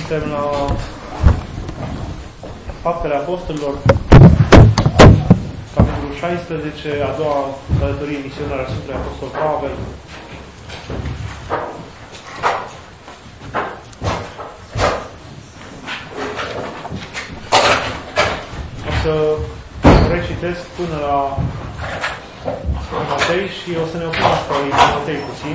Suntem la Faptele Apostolilor, capitolul 16, a doua călătorie misionară a Sfântului Apostol Pavel. O să recitesc până la Timotei și o să ne oprim asta lui Timotei puțin.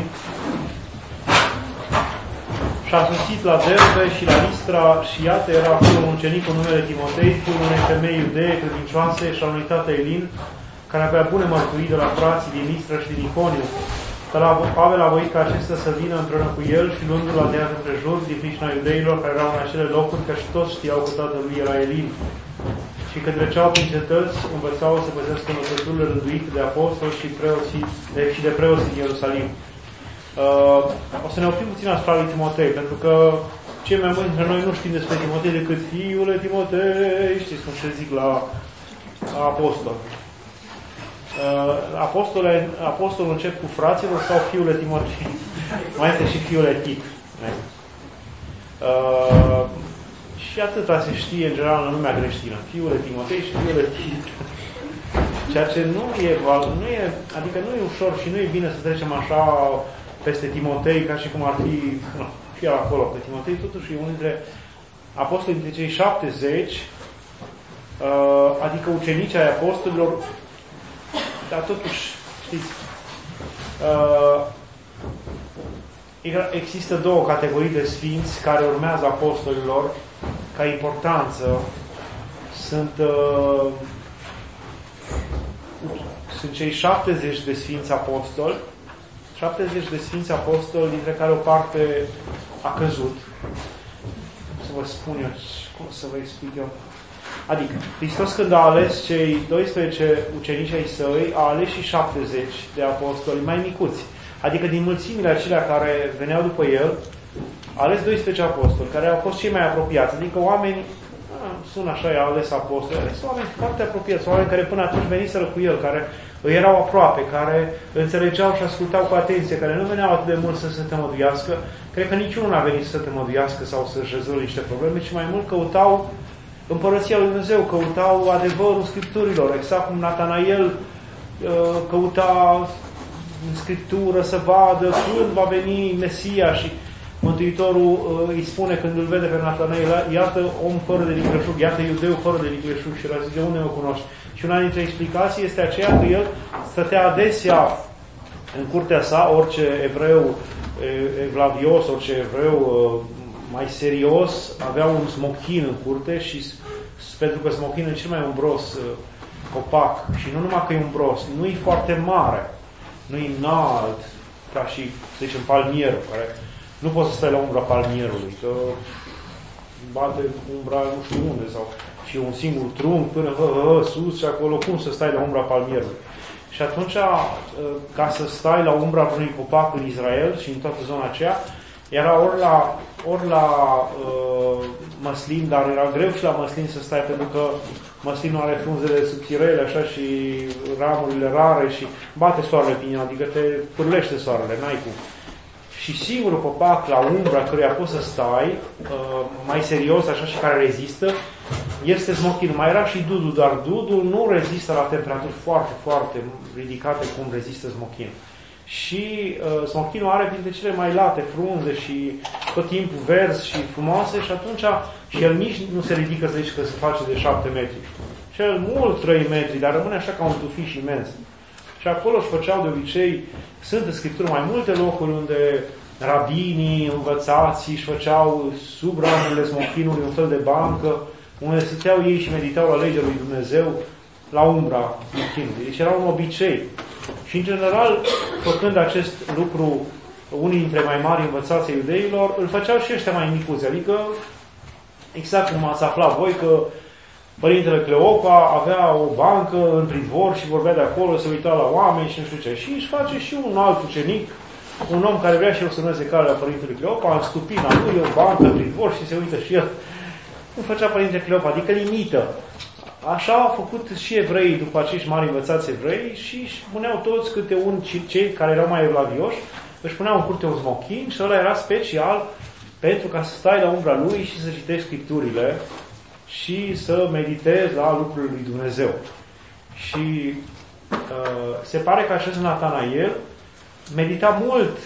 Și a sosit la Derbe și la Listra și iată era acolo un ucenic cu numele Timotei, fiul unei femei iudee credincioase și al unui tată Elin, care avea bune mărturii de la frații din Listra și din Iconiu. Dar Pavel a voit ca acesta să vină împreună cu el și luându-l la deal împrejur din pricina iudeilor care erau în acele locuri, că și toți știau că tatălui era Elin. Și că treceau prin cetăți, învățau să păzească învățăturile rânduite de apostoli și de preoții din Ierusalim. O să ne oprim puțin asupra lui Timotei, pentru că cei mai mulți dintre noi nu știm despre Timotei decât fiule Timotei, știți cum se zic la apostol. Apostolul încep cu fraților sau fiule Timotei? Mai este și fiule Tit. Și atâta se știe în general în lumea creștină. Fiule Timotei și fiule Tit. Ceea ce adică nu e ușor și nu e bine să trecem așa peste Timotei, ca și cum ar fi și el acolo, că Timotei totuși e unul dintre apostolii dintre cei 70, adică ucenicii ai apostolilor, dar totuși, știți, există două categorii de sfinți care urmează apostolilor ca importanță. Sunt cei 70 de sfinți apostoli, 70 de sfinți apostoli, dintre care o parte a căzut. Să vă spun eu, cum să vă explic eu. Adică, Hristos când a ales cei 12 ucenici ai săi, a ales și 70 de apostoli mai micuți. Adică din mulțimile acelea care veneau după el, a ales 12 apostoli, care au fost cei mai apropiați. Adică oameni, sună așa, i-a ales apostoli, ales oameni foarte apropiați, oameni care până atunci veniseră cu el, care îi erau aproape, care înțelegeau și ascultau cu atenție, care nu veneau atât de mult să se tămăduiască. Cred că niciunul n-a venit să se tămăduiască sau să-și rezolve niște probleme, ci mai mult căutau Împărăția lui Dumnezeu, căutau adevărul Scripturilor, exact cum Natanael căuta în Scriptură să vadă când va veni Mesia și Mântuitorul îi spune când îl vede pe Natanael, iată om fără de vicleșug, iată iudeu fără de vicleșug și el zice, de unde mă cunoști? Și una dintre explicații este aceea că el stătea adesea în curtea sa, orice evreu evlavios, orice evreu mai serios, avea un smochin în curte și pentru că smochinul e cel mai umbros copac și nu numai că e umbros, nu e foarte mare, nu e înalt, ca și, să zicem, palmierul, care nu poți să stai la umbra palmierului, că bate umbra nu știu unde, sau și un singur trunchi până sus și acolo, cum să stai la umbra palmierului? Și atunci, ca să stai la umbra unui copac în Israel și în toată zona aceea, era ori la măslin, dar era greu și la măslin să stai, pentru că măslinul are frunzele subțirele așa și ramurile rare și bate soarele pe el, adică te pârlește soarele, n-ai cum. Și singurul copac la umbra căruia poți să stai, mai serios așa și care rezistă, este smochinul. Mai era și dudul, dar dudul nu rezistă la temperaturi foarte, foarte ridicate cum rezistă smochinul. Și smochinul are printre cele mai late frunze și tot timpul verzi și frumoase și atunci și el nici nu se ridică să zici că se face de 7 metri. Cel mult 3 metri, dar rămâne așa ca un tufiș imens. Și acolo își făceau de obicei, sunt în Scriptură mai multe locuri unde rabinii, învățații își făceau sub ramurile smochinului un fel de bancă, unde stăteau ei și meditau la legea lui Dumnezeu la umbra smochinului. Deci era un obicei. Și în general, făcând acest lucru, unii dintre mai mari învățați iudeilor, îl făceau și ăștia mai micuți. Adică, exact cum ați aflat voi, că Părintele Cleopa avea o bancă în pridvor și vorbea de acolo, se uita la oameni și nu știu ce. Și își face și un alt ucenic, un om care vrea și el să urmeze calea Părintele Cleopa, în stupina lui, o bancă în pridvor și se uită și el. Cum făcea Părintele Cleopa? Adică limită. Așa au făcut și evreii după acești mari învățați evrei și își puneau toți câte cei care erau mai evlavioși, își puneau în curte un smochin și ăla era special pentru ca să stai la umbra Lui și să citești Scripturile și să meditezi la lucrurile lui Dumnezeu. Și se pare că acest Natanael medita mult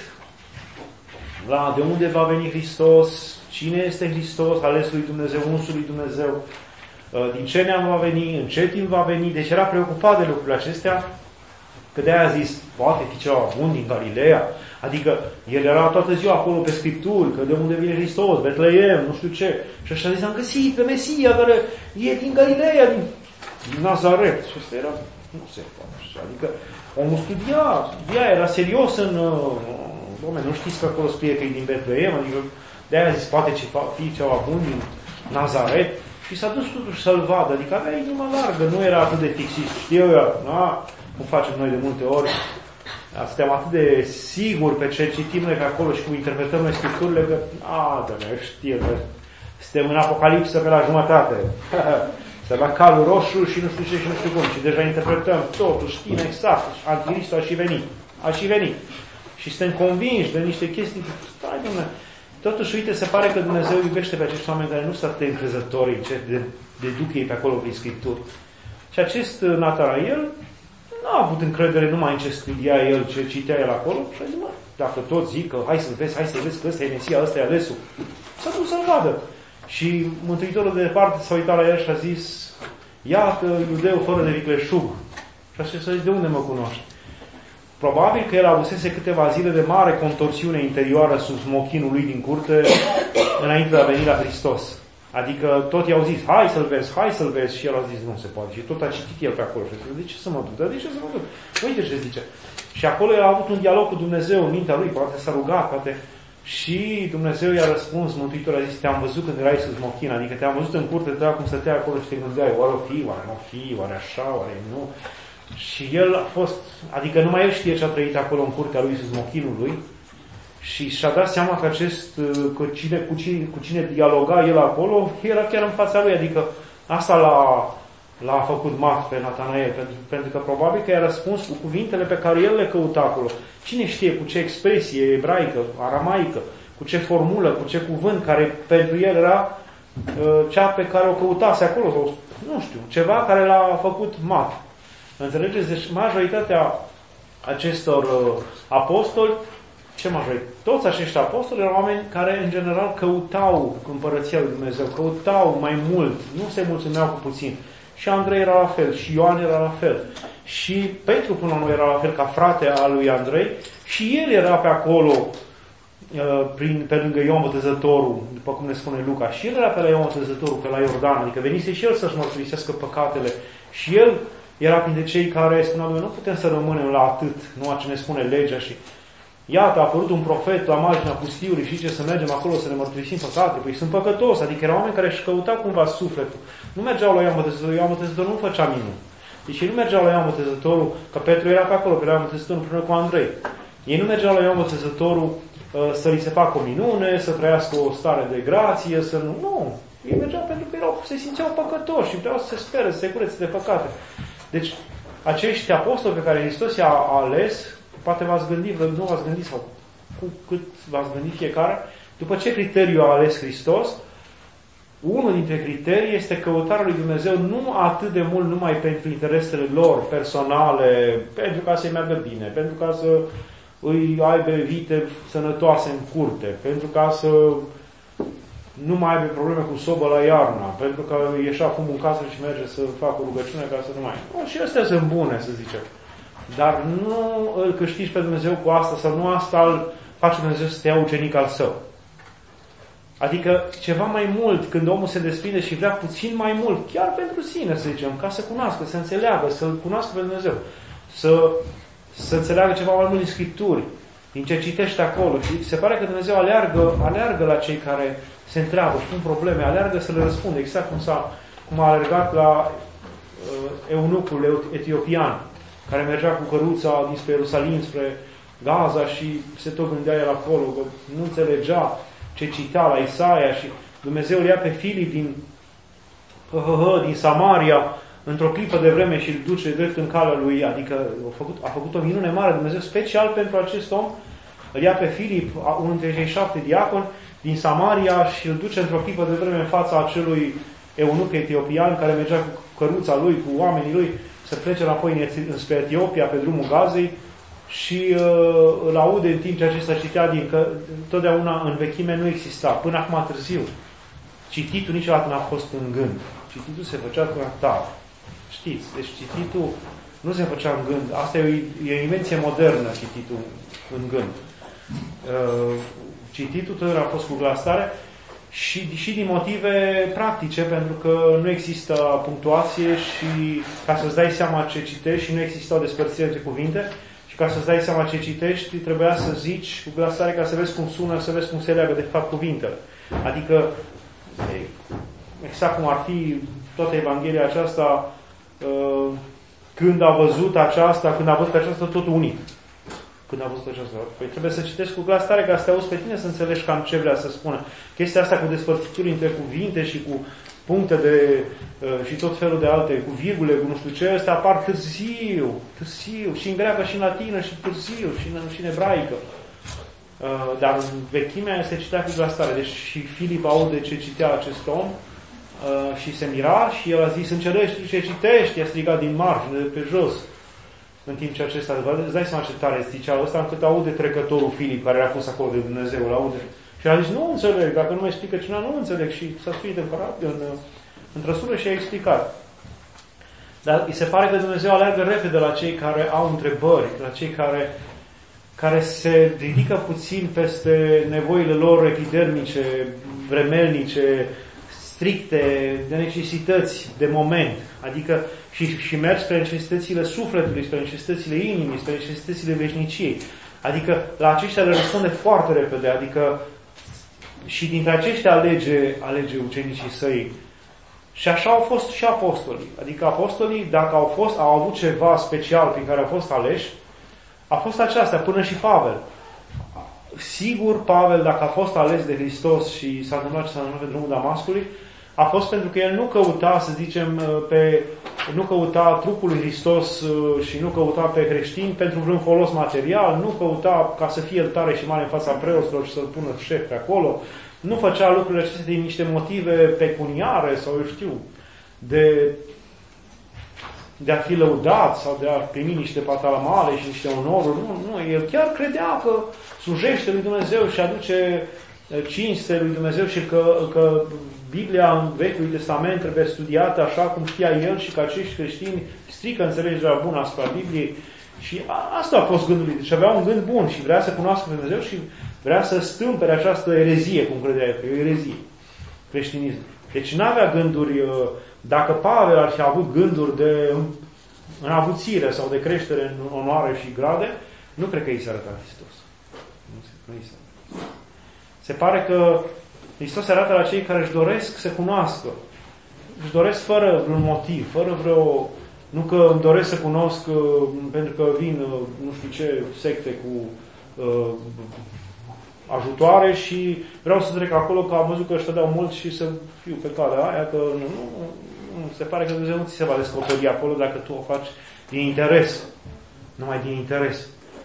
la de unde va veni Hristos, cine este Hristos, ales lui Dumnezeu, unsul lui Dumnezeu, din ce neam va veni, în ce timp va veni. Deci era preocupat de lucrurile acestea, că de-aia a zis, poate fi ceva bun din Galileea. Adică el era toată ziua acolo pe Scripturi, că de unde vine Hristos, Betleem, nu știu ce. Și așa zis, am găsit pe Mesia care e din Galileea, din Nazaret. Și asta era, nu se poate așa. Adică omul studia, era serios în... Doamne, nu știți că acolo scrie că e din Betleem? Adică de-aia a zis, poate fi ceva bun din Nazaret. Și s-a dus totuși să-l vadă, adică avea inima largă, nu era atât de fixist. Știu eu, cum facem noi de multe ori, suntem atât de siguri pe ce citim noi pe acolo și cum interpretăm noi Scripturile, că, știu, că suntem în Apocalipsă pe la jumătate. Să la calul roșu și nu știu ce și nu știu cum. Și deja interpretăm totul, știm exact. Antichristul a și venit. Și suntem convinși de niște chestii. Stai, Doamne. Totuși, uite, se pare că Dumnezeu iubește pe acești oameni care nu sunt atât de încrezători în ce deduc ei pe acolo prin Scripturi. Și acest Natanael n-a avut încredere numai în ce studia el, ce citea el acolo. Și a zis, dacă tot zic că hai să-l vezi că ăsta e Mesia, ăsta e alesul. S-a dus să-l vadă. Și Mântuitorul de departe s-a uitat la el și a zis, iată, iudeu fără de vicleșug. Și așa s-a zis, de unde mă cunoști? Probabil că el avusese câteva zile de mare contorsiune interioară sub smochinul lui din curte înainte de a veni la Hristos. Adică tot i-au zis, hai să-l vezi. Și el a zis, nu se poate. Și tot a citit el pe acolo. Și a zis, de ce să mă duc? De ce să mă duc? Uite ce zice. Și acolo a avut un dialog cu Dumnezeu în mintea lui, poate s-a rugat, poate. Și Dumnezeu i-a răspuns, Mântuitorul a zis, te-am văzut când erai sub smochin, adică te-am văzut în curte, te-am cum stătea acolo și te gândeai, oare o fi, oare nu o fi, oare așa, oare nu. Și el a fost, adică numai el știe ce a trăit acolo în curtea lui, sub smochinul lui, și și-a dat seama că cu cine dialoga el acolo, era chiar în fața lui, adică asta l-a făcut mat pe Natanael, pentru că probabil că i-a răspuns cu cuvintele pe care el le căuta acolo. Cine știe cu ce expresie ebraică, aramaică, cu ce formulă, cu ce cuvânt, care pentru el era cea pe care o căutase acolo, sau nu știu, ceva care l-a făcut mat. Înțelegeți? Deci majoritatea acestor apostoli, toți acești apostoli erau oameni care în general căutau împărăția lui Dumnezeu, căutau mai mult, nu se mulțumeau cu puțin. Și Andrei era la fel, și Ioan era la fel. Și Petru până nu era la fel ca frate al lui Andrei, și el era pe acolo pe lângă Ioan Botezătorul, după cum ne spune Luca. Și el era pe la Ioan Botezătorul, pe la Iordan, adică venise și el să-și mărturisească păcatele. Și el era printre cei care spuneau, noi nu putem să rămânem la atât, nu ce ne spune legea. Și iată, a apărut un profet la marginea pustiului și ce să mergem acolo să ne mărturisim păcate. Păi sunt păcătos, adică erau oameni care își căutau cumva sufletul. Nu mergeau la Ioan Botezătorul, Ioan Botezătorul nu făcea minuni. Deci ei nu mergeau la Ioan Botezătorul, că Petru era pe acolo, pe la Ioan Botezătorul împreună cu Andrei. Ei nu mergeau la Ioan Botezătorul să li se facă o minune, să trăiască o stare de grație, să nu. Nu. Ei mergeau pentru că se simțeau păcătoși și vreau să se spere, să se curețe de păcate. Deci, acești apostoli pe care Hristos i-a ales, poate v-ați gândit, nu v-ați gândit sau cu cât v-ați gândit fiecare, după ce criteriu a ales Hristos, unul dintre criterii este căutarea lui Dumnezeu nu atât de mult numai pentru interesele lor personale, pentru ca să-i meargă bine, pentru ca să îi aibă vite sănătoase în curte, pentru ca să nu mai aibă probleme cu sobă la iarna, pentru că ieșea fum în casă și merge să facă o rugăciune ca să nu mai... Și astea sunt bune, să zicem. Dar nu îl câștigi pe Dumnezeu cu asta sau nu asta îl face Dumnezeu să te ia ucenic al său. Adică ceva mai mult, când omul se desprinde și vrea puțin mai mult, chiar pentru sine, să zicem, ca să cunoască, să înțeleagă, să-L cunoască pe Dumnezeu, să înțeleagă ceva mai mult din Scripturi, din ce citește acolo. Și se pare că Dumnezeu aleargă la cei care se întreabă și pun probleme, aleargă să le răspundă, exact cum a alergat la eunucul etiopian, care mergea cu căruța dinspre Ierusalim, spre Gaza și se tot gândea el acolo, că nu înțelegea ce cita la Isaia și Dumnezeu îl ia pe Filip din Samaria într-o clipă de vreme și îl duce drept în calea lui, adică a făcut o minune mare Dumnezeu special pentru acest om, îl ia pe Filip, unul dintre cei 7 diaconi, din Samaria și îl duce într-o clipă de vreme în fața acelui eunuc etiopian care mergea cu căruța lui, cu oamenii lui, să plece înapoi înspre Etiopia pe drumul Gazei și îl aude în timp ce acesta citea că totdeauna în vechime nu exista, până acum târziu. Cititul niciodată n-a fost în gând. Cititul se făcea cu tare. Știți, deci cititul nu se făcea în gând. Asta e o invenție modernă, cititul în gând. Cititul totdeauna a fost cu glasare și din motive practice, pentru că nu există punctuație și ca să-ți dai seama ce citești și nu există o despărțire între cuvinte și ca să-ți dai seama ce citești, trebuia să zici cu glasare ca să vezi cum sună, să vezi cum se leagă de fapt cuvintele. Adică exact cum ar fi toată Evanghelia aceasta, când a văzut aceasta, totul unit. Când a văzut aceasta. Păi trebuie să citești cu glas tare ca să te auzi pe tine să înțelegi cam ce vrea să spună. Chestia asta cu despărțituri între cuvinte și cu puncte și tot felul de alte, cu virgule, cu nu știu ce, astea apar târziu. Și în greacă și în latină și târziu și în ebraică. Dar în vechimea se citea cu glas tare. Deci și Filip aude ce citea acest om și se mira și el a zis, înțelegi ce citești? I-a strigat din margine, de pe jos. În timp ce acesta, îți dai seama ce tare zicea ăsta, încât aude trecătorul Filip, care era pus acolo de Dumnezeu, îl aude. Și a zis, nu înțeleg, dacă nu mă explică cineva, nu înțeleg. Și s-a sfârșit în trăsură și a explicat. Dar îi se pare că Dumnezeu aleargă repede la cei care au întrebări, la cei care se ridică puțin peste nevoile lor epidermice, vremelnice, stricte, de necesități, de moment. Adică și mergi spre necesitățile sufletului, spre necesitățile inimii, spre necesitățile veșniciei. Adică la aceștia le răspunde foarte repede. Adică și dintre aceștia alege ucenicii săi. Și așa au fost și apostolii. Adică apostolii, dacă au avut ceva special prin care au fost aleși, a fost aceasta, până și Pavel. Sigur, Pavel, dacă a fost ales de Hristos și s-a întâmplat ce s-a întâmplat pe drumul Damascului, a fost pentru că el nu căuta, să zicem, nu căuta trupul lui Hristos și nu căuta pe creștini pentru vreun folos material, nu căuta ca să fie el tare și mare în fața preoților și să-l pună șef pe acolo, nu făcea lucrurile acestea din niște motive pecuniare sau, eu știu, de a fi lăudat sau de a primi niște patalamale și niște onoruri. Nu, el chiar credea că slujește lui Dumnezeu și aduce cinste lui Dumnezeu și că Biblia în Vechiul Testament trebuie studiată așa cum știa el și că acești creștini strică înțelegerea bună asupra Bibliei. Și asta a fost gândul lui. Deci avea un gând bun și vrea să cunoască pe Dumnezeu și vrea să stâmpere această erezie, cum credea el, că e o erezie, creștinism. Deci nu avea gânduri, dacă Pavel ar fi avut gânduri de înavuțire sau de creștere în onoare și grade, nu cred că i se arăta Hristos. Se pare că Hristos se arată la cei care își doresc să cunoască. Își doresc fără vreun motiv, fără vreo... Nu că îmi doresc să cunosc pentru că vin nu știu ce secte cu ajutoare și vreau să trec acolo că am văzut că ăștia dau mult și să fiu pe calea aia, că nu se pare că Dumnezeu nu ți se va descoperi acolo dacă tu o faci din interes. Numai din interes.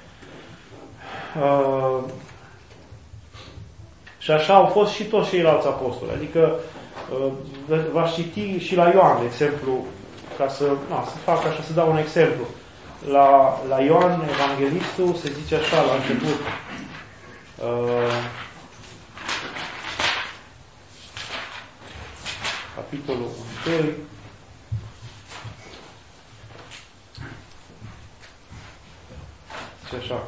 Și așa au fost și toți ceilalți apostoli. Adică v-aș citi și la Ioan, de exemplu, ca să fac așa, să dau un exemplu. La Ioan, Evanghelistul, se zice așa la început. Capitolul 1. Și așa.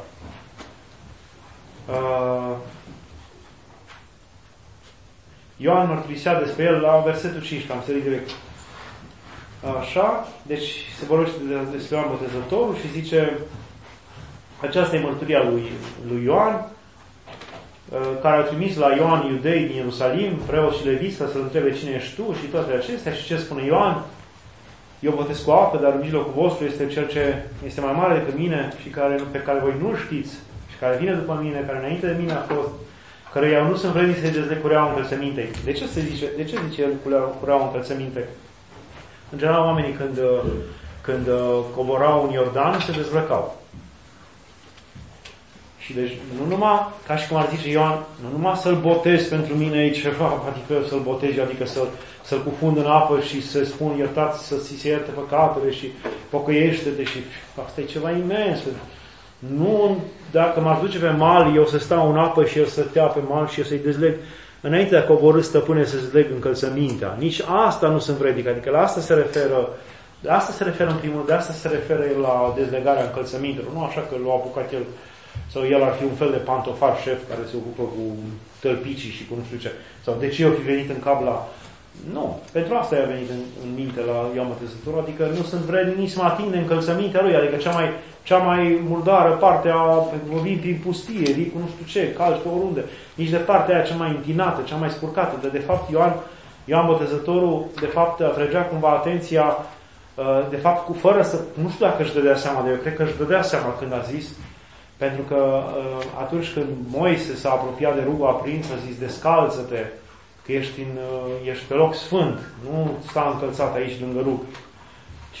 Ioan mărturisea despre el la versetul 15, am sărit direct. Așa, deci se vorbește despre Ioan Botezătorul și zice, aceasta e mărturia lui Ioan, care au trimis la Ioan iudei din Ierusalim, preoți și leviți, să-l întrebe cine ești tu și toate acestea. Și ce spune Ioan? Eu botez cu apă, dar în mijlocul vostru este cel ce este mai mare decât mine și pe care voi nu știți și care vine după mine, care înainte de mine a fost, căruia eu nu sunt vrednic să-i dezleg cureaua încălțămintei. De ce zice el cureaua încălțămintei? În general, oamenii când coborau în Iordan, se dezbrăcau. Și deci nu numai, ca și cum ar zice Ioan, nu numai să-l botez pentru mine e ceva, adică să-l botez, adică să-l cufund în apă și să spun iertați, să ți se ierte păcatele și pocăiește-te și asta e ceva imens. Nu, dacă m-aș duce pe mal, eu să stau în apă și el să stea pe mal și eu să-i dezleg înainte de a coborî stăpâne să dezleg încălțămintea. Nici asta nu sunt predică, adică la asta se referă. De asta se referă în primul, de asta se referă la dezlegarea încălțămintelor. Nu așa că l-a apucat el, sau el ar fi un fel de pantofar șef care se ocupă cu tălpicii și cu nu știu ce. Sau de ce eu fi venit în cap la... Nu, pentru asta i-a venit în minte la Ioan Botezătorul, adică nu sunt vrednic nici să mă ating de încălțămintea lui, adică cea mai murdară parte vin prin pustie, vin cu nu știu ce, calci pe oriunde, nici de partea aia cea mai închinată, cea mai spurcată. De fapt, Ioan Botezătorul, de fapt, atragea cumva atenția, de fapt, fără să, nu știu dacă își dădea seama, dar eu cred că își dădea seama când a zis, pentru că atunci când Moise s-a apropiat de rugul aprins, a zis, descalță-te, că ești pe loc sfânt, nu sta încălțat aici lângă rug. Și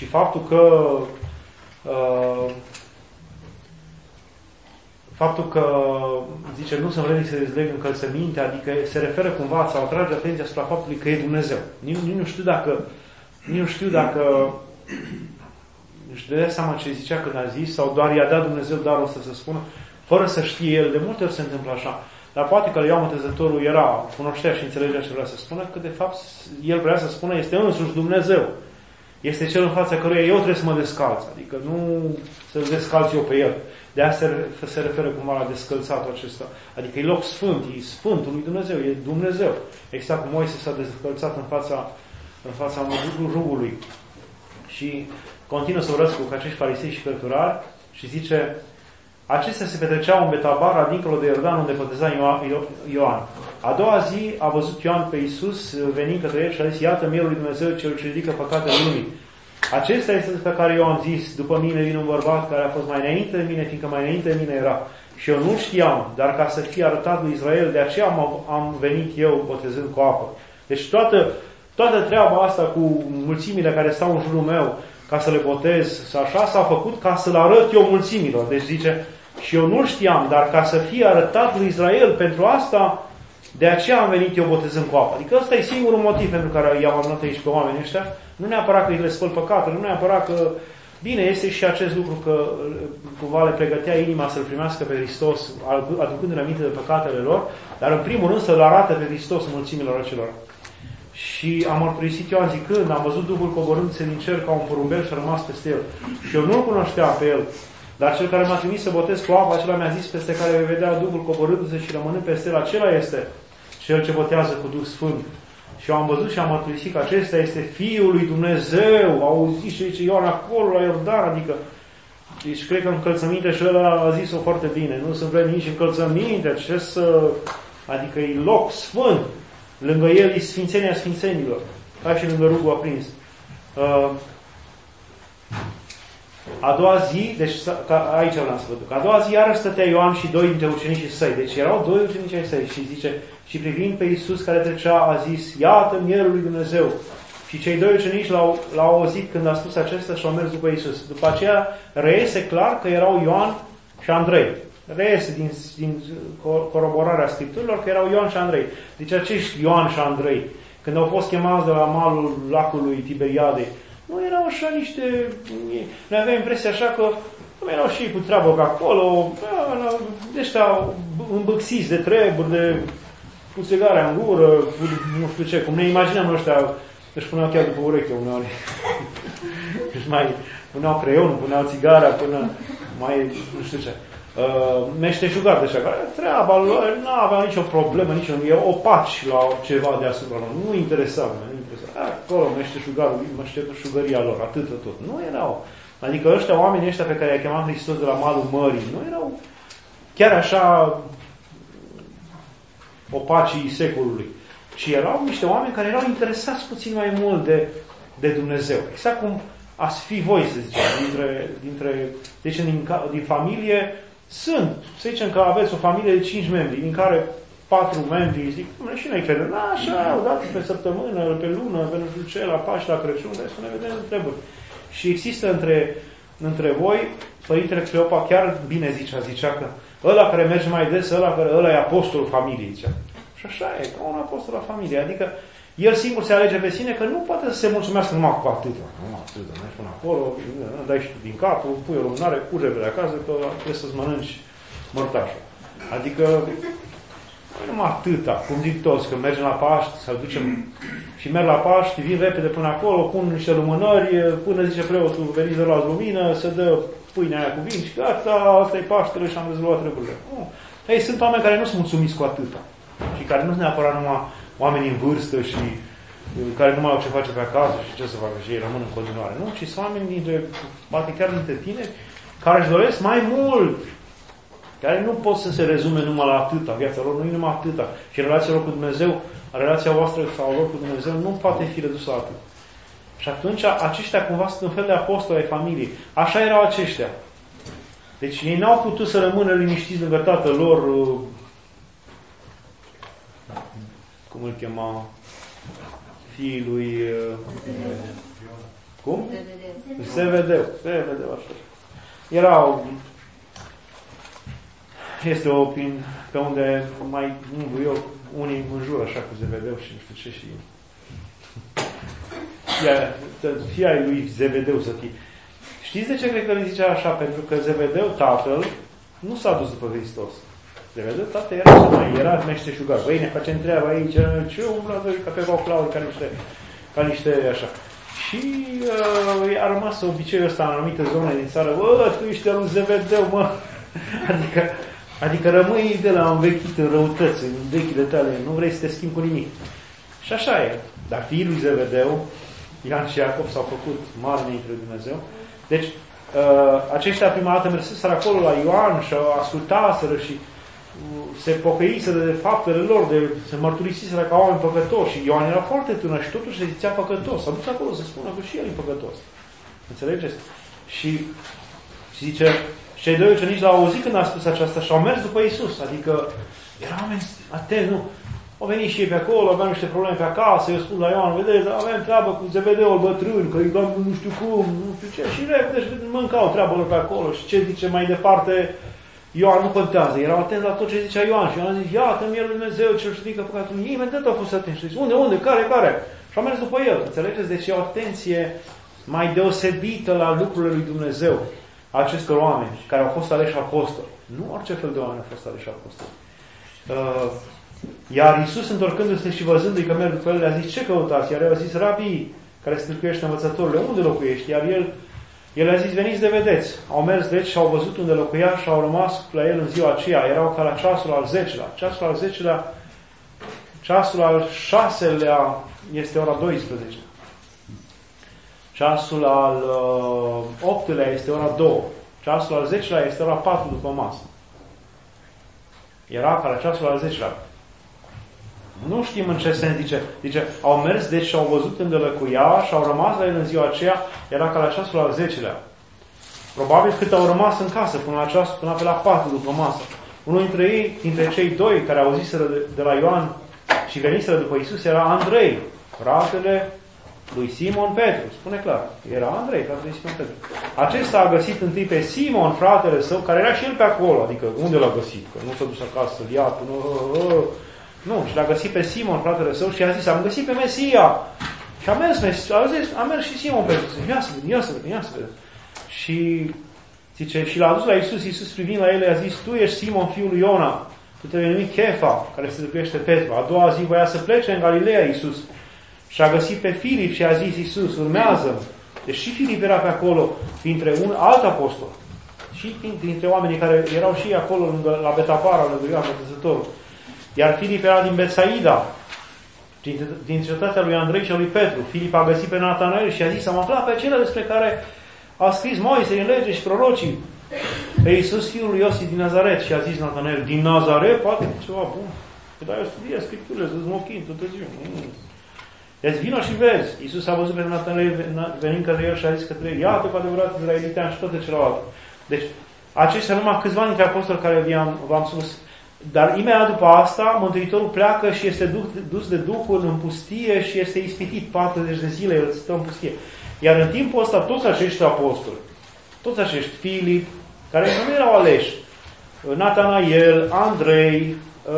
faptul că zice, nu sunt vrednic să dezleg încălțămintea, adică se referă cumva să atrage atenția asupra faptului că e Dumnezeu. Nici nu știu dacă își dădea seama ce zicea când a zis, sau doar i-a dat Dumnezeu darul să se spună, fără să știe el. De multe ori se întâmplă așa. Dar poate că Ioan Botezătorul cunoștea și înțelegea ce vrea să spună, că de fapt el vrea să spună este însuși Dumnezeu. Este cel în fața căruia eu trebuie să mă descalț. Adică nu să-l descalț eu pe el. De asta se referă cumva la descălțatul acesta. Adică e loc sfânt, e Sfântul lui Dumnezeu, e Dumnezeu. Exact cum Moise s-a descălțat în fața rugului. Și continuă să vorbească cu acești farisei și cărturari și zice, acestea se petreceau în Betabara, dincolo de Iordan, unde boteza Ioan. A doua zi a văzut Ioan pe Iisus venind către el și a zis, iată mielul lui Dumnezeu cel ce ridică păcatele lumii. Acesta este pe care eu am zis, după mine vine un bărbat care a fost mai înainte de mine, fiindcă mai înainte de mine era. Și eu nu știam, dar ca să fie arătat lui Israel, de aceea am venit eu botezând cu apă. Deci toată treaba asta cu mulțimile care stau în jurul meu, ca să le botez, așa s-a făcut ca să-l arăt eu mulțimilor. Deci zice, și eu nu știam, dar ca să fie arătat lui Israel, pentru asta, de aceea am venit eu botezând cu apă. Adică ăsta e singurul motiv pentru care i-am adunat aici pe oamenii ăștia. Nu neapărat că îi le spăl păcatele, nu neapărat că... Bine, este și acest lucru că cumva le pregătea inima să-L primească pe Hristos, aducându-le aminte de păcatele lor, dar în primul rând să-L arate pe Hristos mulțimilor acelor. Și am mărturisit Ioan zicând, am văzut Duhul coborându-se din cer ca un porumbel și a rămas peste el. Și eu nu-L cunoștea pe el, dar cel care m-a trimis să botez cu apă, acela mi-a zis, peste care vei vedea Duhul coborându-se și rămânând peste el, acela este cel ce botează cu Duh Sfânt. Și eu am văzut și am mărturisit că acesta este Fiul lui Dumnezeu. Auziți ce zice Ioan acolo la Iordan, adică deci cred că încălțăminte și ăla a zis-o foarte bine. Nu sunt vrednici nici încălțăminte, adică e loc sfânt. Lângă el e sfințenia sfințenilor, ca și lângă rugul aprins. A doua zi, deci aici vreau să vă duc. A doua zi iarăși stătea Ioan și doi dintre ucenicii săi. Deci erau doi ucenici ai săi și zice, și privind pe Iisus care trecea, a zis, iată mielul lui Dumnezeu. Și cei doi ucenici l-au auzit când a spus acesta și au mers după Iisus. După aceea reiese clar că erau Ioan și Andrei. Reiese din coroborarea Scripturilor că erau Ioan și Andrei. Deci acești Ioan și Andrei, când au fost chemați de la malul lacului Tiberiade, nu erau așa niște... Noi aveam impresia așa că nu erau și cu treabă pe acolo, ăștia îmbâxiți de treburi, cu țigarea în gură, nu știu ce, cum ne imaginăm ăștia, își puneau chiar după ureche uneori. Își mai puneau creionul, puneau țigarea până mai, nu știu ce. Meșteșugar de așa, care treaba lor, nu avea nicio problemă, e opaci la ceva deasupra lor, nu interesa. Acolo meșteșugăria lor, atât tot. Nu erau. Adică oamenii ăștia pe care i-a chemat Hristos de la malul mării, nu erau chiar așa opacii secolului, ci erau niște oameni care erau interesați puțin mai mult de Dumnezeu. Exact cum ați fi voi, să zicem, deci din familie sunt, să zicem că aveți o familie de 5 membri, din care 4 membri, zic, și noi credem, așa, o dată pe săptămână, pe lună, pe nu știu ce, la Paști, la Crăciun, să ne vedem întrebări. Și există între voi Părintele Cleopa chiar bine zicea că ăla care merge mai des, ăla e apostolul familiei, zicea. Și așa e, ca un apostol la familie. Adică el singur se alege pe sine că nu poate să se mulțumească numai cu atât. Numai atât, mergi până acolo, dai și tu din capul, pui o lumânare, curge de acasă, că trebuie să-ți mănânci mărtașul. Adică numai atâta, cum zic toți, că mergem la Paști, să ducem și merg la Paști, vin repede până acolo, pun niște lumânări, până zice preotul, veniți de la lumină, se dă pâinea aia cu vin și gata, asta e Paștele și am rezolvat treburile. Ei, sunt oameni care nu sunt mulțumiți cu atâta și care nu sunt neapărat numai oameni în vârstă și care nu mai au ce face pe acasă și ce să facă și ei rămân în continuare. Nu, ci sunt oameni poate chiar dintre tineri, care își doresc mai mult, care nu pot să se rezume numai la atâta, viața lor nu e numai atâta. Și relația lor cu Dumnezeu, relația voastră sau lor cu Dumnezeu nu poate fi redusă la atât. Și atunci aceștia cumva sunt un fel de apostoli ai familiei. Așa erau aceștia. Deci ei n-au putut să rămână liniștiți lângă tatăl lor, cum îl chema, fiii lui... Cum? Zevedeu, așa. Erau... Este o pin pe unde mai umblu eu, unii în jur așa cu Zevedeu și nu știu ce și... Fia lui Zevedeu să fie. Știți de ce cred că îl zicea așa? Pentru că Zevedeu, tatăl, nu s-a dus după Hristos. Vedeți, tata era meșteșugar. Băi, ne facem treaba aici, ce umblați ca pe coclauri, ca niște așa. Și a rămas obiceiul ăsta în anumite zone din țară. Bă, tu ești al lui Zevedeu, mă! Adică rămâi de la învechit în răutăți, în vechile tale, nu vrei să te schimbi cu nimic. Și așa e. Dar fiii lui Zevedeu, Ioan și Iacov, s-au făcut mari înainte lui Dumnezeu. Deci, aceștia prima dată merseseră acolo la Ioan și ascultaseră și se pocăiseră de faptele lor, se mărturisiseră ca oameni păcătoși. Și Ioan era foarte tânăr și totuși se zicea păcătos. S-a dus acolo să spună că și el e păcătos. Înțelegeți? Și zice, cei doi ucenici l-au auzit când a spus aceasta și au mers după Iisus. Adică erau oameni atenți, nu? Au venit și ei pe acolo, aveam niște probleme pe acasă, eu spun la Ioan, vedeți, avem treabă cu Zebedeul bătrân, că îi dăm nu știu cum, nu știu ce, și repede și mâncau treaba lor pe acolo. Și ce zice mai departe, Ioan nu contează, erau atenți la tot ce zicea Ioan și Ioan a zis, iată mielul lui Dumnezeu, cel ștică păcatul. Ei imediat au fost atenți și zis, unde, care? Și au mers după el, înțelegeți? Deci e o atenție mai deosebită la lucrurile lui Dumnezeu a acestor oameni care au fost aleși apostoli. Nu orice fel de oameni au fost aleși apostoli. Iar Iisus, întorcându-se și văzându-i că merg după el, le-a zis, ce căutați? Iar el a zis, Rabii, care stâlcuiește învățătorile, unde locuiești? Iar el le-a zis, veniți de vedeți. Au mers deci și au văzut unde locuia și au rămas la el în ziua aceea. Erau ca la ceasul al 10-lea. Ceasul al 10-lea, ceasul al 6-lea este ora 12. Ceasul al 8-lea este ora 2. Ceasul al 10-lea este ora 4 după masă. Era ca la ceasul al 10-lea. Nu știm în ce sens zice, au mers deci și au văzut unde locuia și au rămas la el în ziua aceea, era ca la ceasul al 10-lea. Probabil cât au rămas în casă până pe la 4 după masă. Unul dintre cei doi care au zis de la Ioan și veniseră după Iisus era Andrei, fratele lui Simon Petru. Spune clar, era Andrei, fratele lui Simon Petru. Acesta a găsit întâi pe Simon, fratele său, care era și el pe acolo, adică unde l-a găsit? Că nu s-a dus acasă să-l ia până... Nu, și l-a găsit pe Simon, fratele său, și a zis, am găsit pe Mesia. Și a mers și Simon Petru. Ia să vedem. Și zice, și l-a dus la Iisus. Iisus privind la el, i-a zis, tu ești Simon, fiul lui Iona, tu te vei numi Chefa, care se locuiește Petru. A doua zi voia să plece în Galileea Iisus. Și a găsit pe Filip și a zis, Iisus, urmează-mi. Deci și Filip era pe acolo, printre un alt apostol. Și dintre oamenii care erau și acolo, la Betapara, lângă Ioan Botezătorul. Iar Filip era din Betsaida, din cetatea lui Andrei și a lui Petru. Filip a găsit pe Natanael și a zis, am aflat pe acela despre care a scris Moise în lege și prorocii, pe Iisus, fiul lui Iosif din Nazaret. Și a zis Natanael, din Nazaret? Poate fi ceva bun. Dar eu studiez Scripturile, să-ți mochin toată ziua. Deci vino și vezi. Iisus a văzut pe Natanael venind către el și a zis către el, iată cu adevărat izraelitean și toate celelalte. Deci, aceștia numai câțiva dintre apostoli care v-am spus. Dar imediat după asta, Mântuitorul pleacă și este dus de Duhul în pustie și este ispitit 40 de zile, el stă în pustie. Iar în timpul ăsta, toți acești apostoli toți acești Filip, care nu erau aleși, Natanael, Andrei,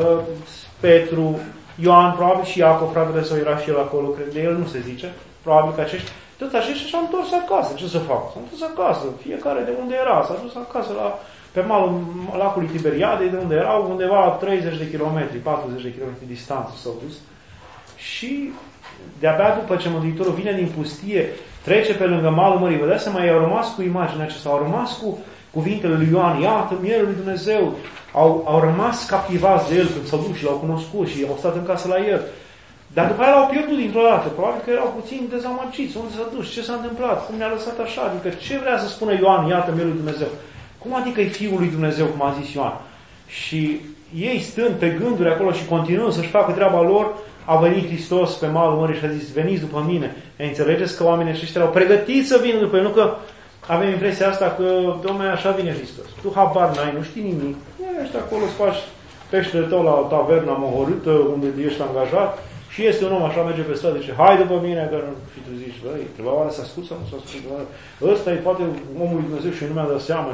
Petru, Ioan, probabil și Iacov, fratele său era și el acolo, cred, de el nu se zice, probabil că toți aceștia s-au întors acasă. Ce să fac? S-au întors acasă, fiecare de unde era, s-a dus acasă pe malul lacului Tiberiadei, de unde erau undeva 30 de kilometri, 40 de kilometri distanță s-au dus. Și de-abia după ce Mântuitorul vine din pustie, trece pe lângă malul mării, vă dați seama, ei au rămas cu imaginea aceasta, au rămas cu cuvintele lui Ioan, iată mielul lui Dumnezeu, au rămas captivați de el când s-au dus și l-au cunoscut și au stat în casă la el. Dar după aia l-au pierdut dintr-o dată. Probabil că erau puțin dezamăgiți. Unde s-a dus? Ce s-a întâmplat? Cum ne-a lăsat așa? Adică ce vrea să spună Ioan? Iată mielul lui Dumnezeu. Cum adică e Fiul lui Dumnezeu, cum a zis Ioan? Și ei stând pe gânduri acolo și continuând să-și facă treaba lor, a venit Hristos pe malul mării și a zis, veniți după mine. E, înțelegeți că oamenii aceștia erau pregătiți să vină după el, nu că avem impresia asta că, Dom'le, așa vine Hristos. Tu habar n-ai, nu știi nimic. Ești acolo, îți faci peștele tău la taverna mohorâtă, unde ești angajat, și este un om așa, merge pe stradă, zice, hai după mine, că și tu zici, băi, trebuia oare să ascult sau nu să ascult? Ăsta e poate omul lui Dumnezeu și eu nu mi-am dat seama.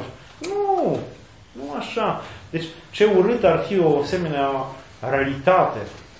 Nu așa. Deci, ce urât ar fi o asemenea realitate.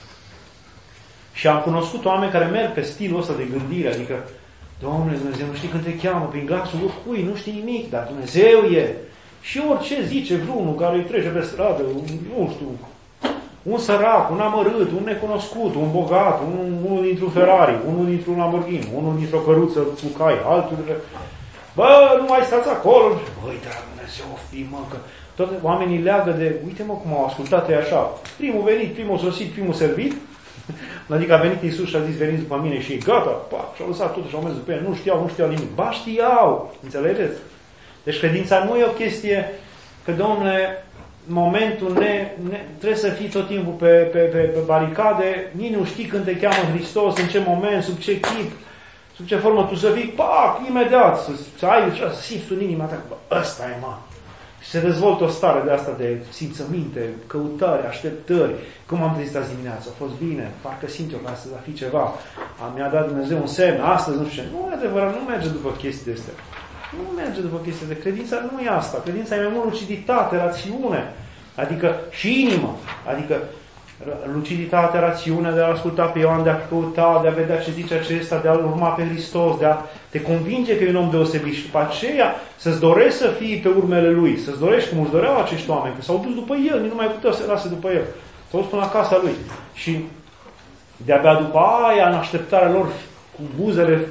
Și am cunoscut oameni care merg pe stilul ăsta de gândire, adică, Domnule Dumnezeu, nu știi când te cheamă, prin glasul oricui, nu știi nimic, dar Dumnezeu e. Și orice zice vreunul care îi trece pe stradă, nu știu, un sărac, un amărât, un necunoscut, un bogat, unul dintr-un Ferrari, unul dintr-un Lamborghini, unul dintr-o căruță cu cai, altul de... Bă, nu mai stați acolo! Băi, dar Dumnezeu fi, mă, că... Toate oamenii leagă de... Uite, mă, cum au ascultat ei așa. Primul venit, primul sosit, primul servit. Adică a venit Iisus și a zis, veniți după mine și gata, pac, și-au lăsat totul și au mers după el. Nu știau nimic. Ba, știau! Înțelegeți? Deci credința nu e o chestie că, Domnule, momentul trebuie să fii tot timpul pe baricade, nici nu știi când te cheamă Hristos, în ce moment, sub ce chip, sub ce formă tu să vii, pac, imediat, să ai, să simți în inima ta că ăsta e, mă. Și se dezvoltă o stare de asta de simțăminte, căutări, așteptări. Cum am trezit azi dimineața? A fost bine, parcă simt eu că astăzi va fi ceva. Mi-a dat Dumnezeu un semn, astăzi nu știu ce. Nu, adevărat, nu merge după chestii de astea. Nu merge după chestii de credința, nu e asta. Credința e mai mult luciditate, rațiune, adică și inimă, adică luciditate, rațiune, de a asculta pe Ioan, de a căuta, de a vedea ce zice acesta, de a urma pe Hristos, de a te convinge că e un om deosebit și după aceea să-ți dorești să fii pe urmele lui, să-ți dorești cum își doreau acești oameni, că s-au dus după el, nici nu mai puteau să se lase după el, s-au dus până la casa lui și de-abia după aia, în așteptarea lor, cu buzele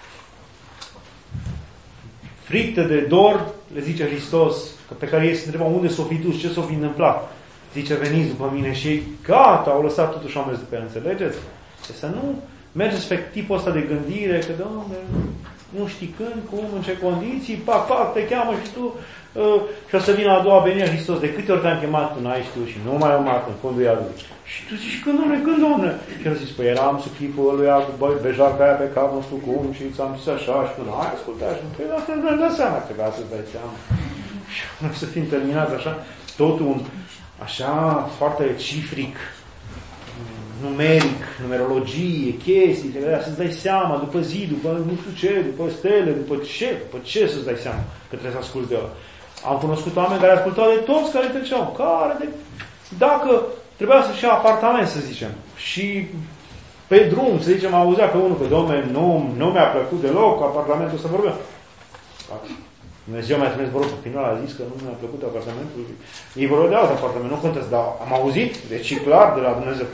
fripte de dor, le zice Hristos, că pe care ei se întrebau unde s-o fi dus, ce s-o fi întâmplat. Zice, veniți după mine și ei, gata, au lăsat totul și au mers după el, înțelegeți? Deci să nu mergeți pe tipul ăsta de gândire, că, Doamne, nu știi când, cum, în ce condiții, pac, te cheamă și tu, și o să vină a doua venire Hristos. De câte ori te-am chemat, tu n-ai știut și nu mai am urmat în fundul iadului. Și tu zici, când, Doamne? Și el zice, păi eram sub chipul ăluia cu bejarca aia pe cap, nu știu cum, și ți-am zis așa, și tu n-ai ascultat, și păi asta nu mi-am dat seama, trebuia să-ți dai seama. Și nu să fim terminați așa, totul așa, foarte cifric, numeric, numerologie, chestii, să-ți dai seama, după zi, după nu știu ce, după stele, după ce să-ți dai seama că trebuie să asculti de ăla. Am cunoscut oameni care ascultau de toți care treceau, dacă trebuia să-și ia apartament, să zicem, și pe drum, să zicem, auzea pe unul că, Doamne, nu mi-a plăcut deloc apartamentul să vorbea. Dumnezeu mi-a trimis vorba, pe final a zis că nu mi-a plăcut apartamentul. Ei vorbea de alt apartament, nu contează, dar am auzit, deci clar de la Dumnezeu.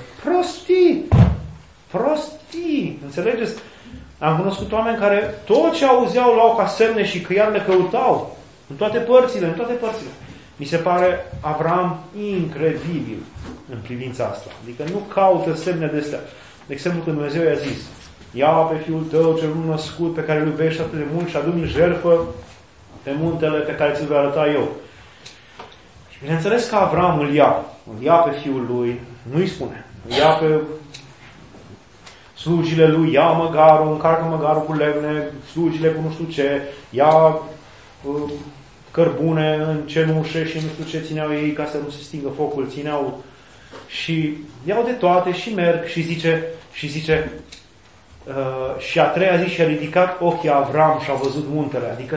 Prostii! Înțelegeți? Am cunoscut oameni care tot ce auzeau luau ca semne și că iar le căutau. În toate părțile. Mi se pare Avram incredibil în privința asta. Adică nu caută semne de astea. De exemplu, când Dumnezeu i-a zis, ia pe fiul tău cel născut pe care îl iubești atât de mult și adu-mi jertfă pe muntele pe care ți-l voi arăta eu. Și bineînțeles că Avram îl ia pe fiul lui, nu-i spune, îl ia pe slugile lui, ia măgarul, încarcă măgarul cu lemne, slugile cu nu știu ce, ia cărbune în cenușe și nu știu ce țineau ei ca să nu se stingă focul, țineau și iau de toate și merg și zice și a treia zi și-a ridicat ochii Avram și a văzut muntele, adică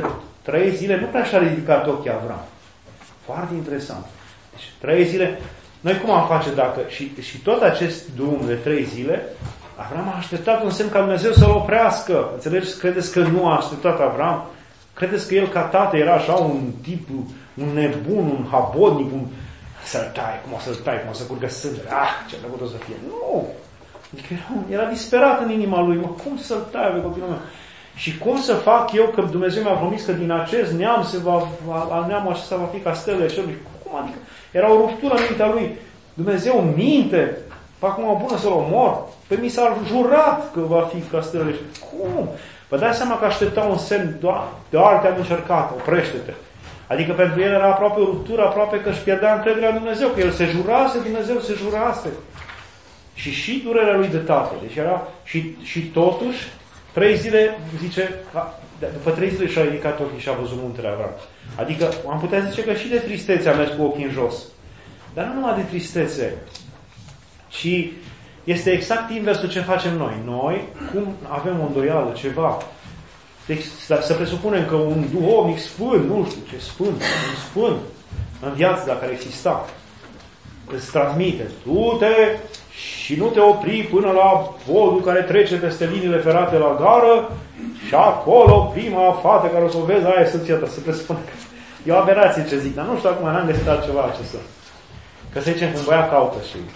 3 zile nu prea și-a ridicat ochii Avram. Foarte interesant. Deci 3 zile, noi cum am face dacă, și tot acest drum de 3 zile, Avram a așteptat un semn ca Dumnezeu să-l oprească. Înțelegeți? Credeți că nu a așteptat Avram? Credeți că el ca tată era așa un tip, un nebun, un habodnic, să-l tai, cum o să-l tai, cum o să curgă sângele, ce drăguț o să fie. Nu! Adică era disperat în inima lui, cum să-l tai pe copilul meu? Și cum să fac eu, că Dumnezeu mi-a promis că din acest neam neamul acesta va fi ca stelele cerului? Cum adică? Era o ruptură în mintea lui. Dumnezeu minte, fac acum o bună să-l omor. Pe mi s-a jurat că va fi ca stelele cerului. Cum? Vă dați seama că aștepta un semn, doar te-am încercat, oprește-te. Adică pentru el era aproape o ruptură, aproape că își pierdea încrederea în Dumnezeu, că el se jurase, Dumnezeu se jurase. Și durerea lui de tată. Deci era, și totuși, 3 zile, zice, după 3 zile și-a ridicat ochii și a văzut muntele Avram. Adică am putea zice că și de tristețe a mers cu ochii în jos. Dar nu numai de tristețe, ci este exact inversul ce facem noi. Noi, cum avem o îndoială, ceva. Deci să presupunem că un duhovnic sfânt, nu știu ce sfânt, un sfânt în viață dacă ar exista, îți transmite, du-te și nu te opri până la podul care trece peste liniile ferate la gară și acolo prima fată care o să o vezi, aia e soția ta. Se presupune că e o aberație ce zic, dar nu știu acum, n-am găsit altceva acesta. Că să zicem, un băiat caută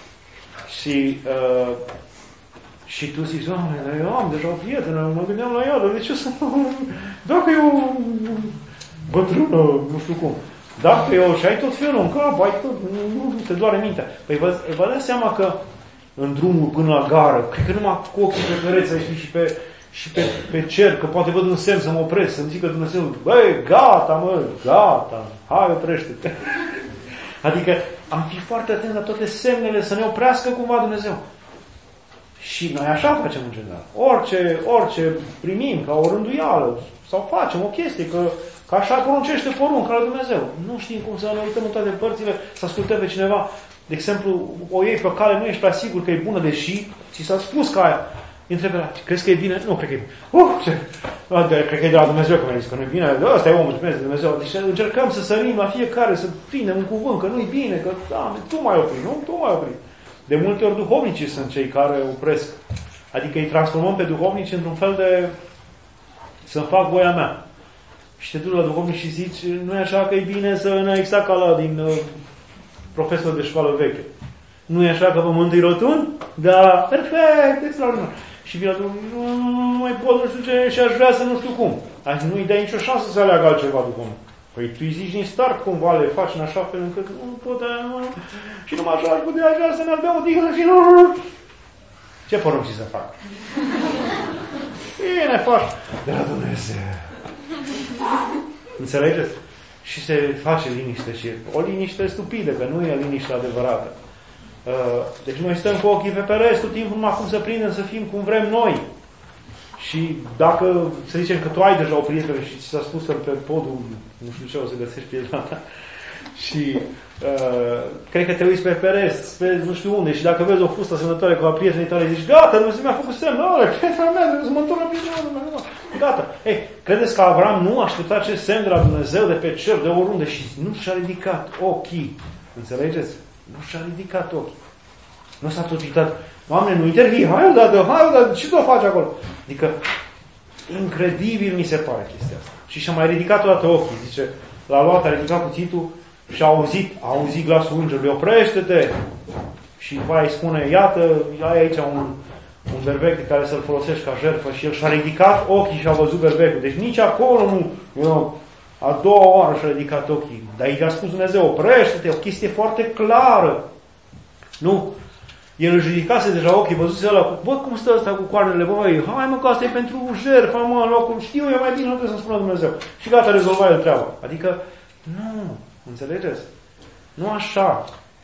și tu zici, Doamne, eu am deja o prietenă, mă gândeam la ea, dar de ce să nu... Dacă e o bătrână, nu știu cum, dacă e o... și ai tot felul în cap, ai tot... Nu te doare mintea. Păi vă dați seama că în drumul până la gară, cred că numai cu ochii pe pereți ai și pe cer, că poate văd un semn să mă opresc, să-mi zică Dumnezeu, băi, gata, hai, oprește-te. Adică am fi foarte atenți la toate semnele să ne oprească cumva Dumnezeu. Și noi așa facem în general. Orice primim ca o rânduială sau facem o chestie, că așa poruncește porunca la Dumnezeu. Nu știm cum să ne uităm în toate părțile, să ascultăm pe cineva. De exemplu, o iei pe cale, nu ești prea sigur că e bună, deși ți s-a spus că aia. Întrebe la, crezi că e bine? Nu, cred că e bine. Cred că e de la Dumnezeu că mi-a zis că nu e bine. Ăsta e omul, de Dumnezeu. Deci încercăm să sărim la fiecare, să prindem un cuvânt, că nu e bine, că da, tu mai opri, nu? Tu mai opri. De multe ori duhovnicii sunt cei care opresc. Adică îi transformăm pe duhovnici într-un fel de să-mi fac voia mea. Și te duci la duhovnic și zici, nu e așa că e bine să ne exact ca la din profesor de școală veche. Nu e așa că pământul e rotund? Da, perfect, extraordinar. Și vine la nu mai pot, nu știu ce, și aș vrea să nu știu cum. Dar nu-i dai nicio șansă să aleagă altceva duhovnic. Păi tu îi zici din start cumva, le faci în așa fel încât nu pot, și numai așa aș putea așa să ne-ar bea o dignă și nu... Ce porunci să fac? Bine faci de la Dumnezeu. Înțelegeți? Și se face liniște și o liniște stupidă, că nu e liniște adevărată. Deci noi stăm cu ochii pe pereți tot timpul numai cum să prindem, să fim cum vrem noi. Și dacă, să zicem că tu ai deja o prietenă și ți s-a spus că pe podul, nu știu ce, o să găsești prietena ta, și cred că te uiți pe pereți, pe nu știu unde, și dacă vezi o fustă asemănătoare cu a prietenii tale, zici, gata, Dumnezeu mi-a făcut semn, prietena mea, să mă întorc la prietenul, gata. Ei, credeți că Avram nu aștepta acest semn de la Dumnezeu, de pe cer, de oriunde, și nu și-a ridicat ochii. Înțelegeți? Nu și-a ridicat ochii. Nu s-a tot uitat, Doamne, nu intervii, hai odată, ce tu faci acolo? Adică, incredibil mi se pare chestia asta. Și și-a mai ridicat odată ochii, zice, l-a luat, a ridicat cuțitul și a auzit glasul îngerului, oprește-te! Și va îi spune, iată, ai aici un berbec de care să-l folosești ca jertfă, și el și-a ridicat ochii și a văzut berbecul. Deci nici acolo nu, a doua oară și-a ridicat ochii. Dar i-a spus Dumnezeu, oprește-te, o chestie foarte clară. Nu? El își ridicase deja ochii, văzuse ăla, bă, cum stă ăsta cu coarnele, băi, hai mă, că asta e pentru jertfă, mă, în locul, știu eu mai bine, nu trebuie să-mi spună Dumnezeu. Și gata, rezolva el treaba. Adică, nu, înțelegeți? Nu așa.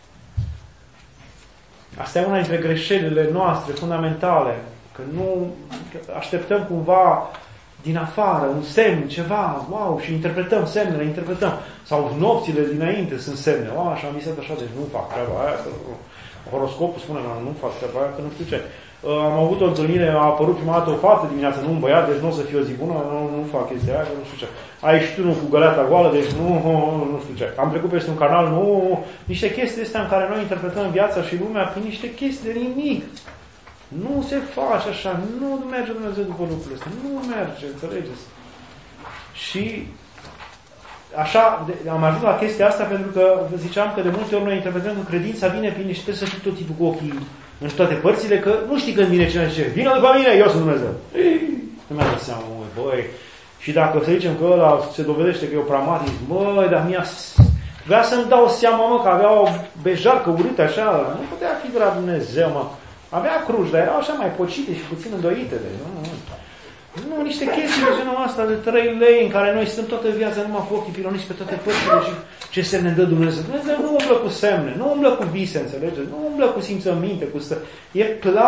Asta e una dintre greșelile noastre fundamentale, că nu așteptăm cumva din afară un semn, ceva, wow, și interpretăm semnele, interpretăm. Sau nopțile dinainte sunt semne, și am visat așa, deci nu fac treaba aia, horoscopul spune, nu fac treaba aia, că nu știu ce. Am avut o întâlnire, a apărut prima dată o fată dimineața, nu un băiat, deci nu o să fie o zi bună, nu fac chestia aia, nu știu ce. Ai ieșit unul cu găleata goală, deci nu știu ce. Am trecut peste un canal, niște chestii astea în care noi interpretăm viața și lumea prin niște chestii de nimic. Nu se face așa, nu merge Dumnezeu după lucrurile astea, nu merge, înțelegeți? Și așa, am ajuns la chestia asta pentru că ziceam că de multe ori noi interpretăm că credința vine prin niște, trebuie să fii tot tipul cu ochii în toate părțile, că nu știi când vine cineva și zice, vină după mine, eu sunt Dumnezeu. Nu mi-am dat seama, băi. Și dacă să zicem că ăla se dovedește că e o pragmatic, băi, dar vrea să-mi dau seama, mă, că avea o bejarcă urâtă așa, nu putea fi de la Dumnezeu, mă. Avea cruci, dar erau așa mai pocite și puțin îndoite. Nu, niște chestii de genul ăsta de 3 lei în care noi stăm toată viața numai cu ochii piloniți pe toate părțile și ce semne dă Dumnezeu. Dumnezeu nu umblă cu semne, nu umblă cu vise, înțelegeți? Nu umblă cu simțăminte, cu stări. E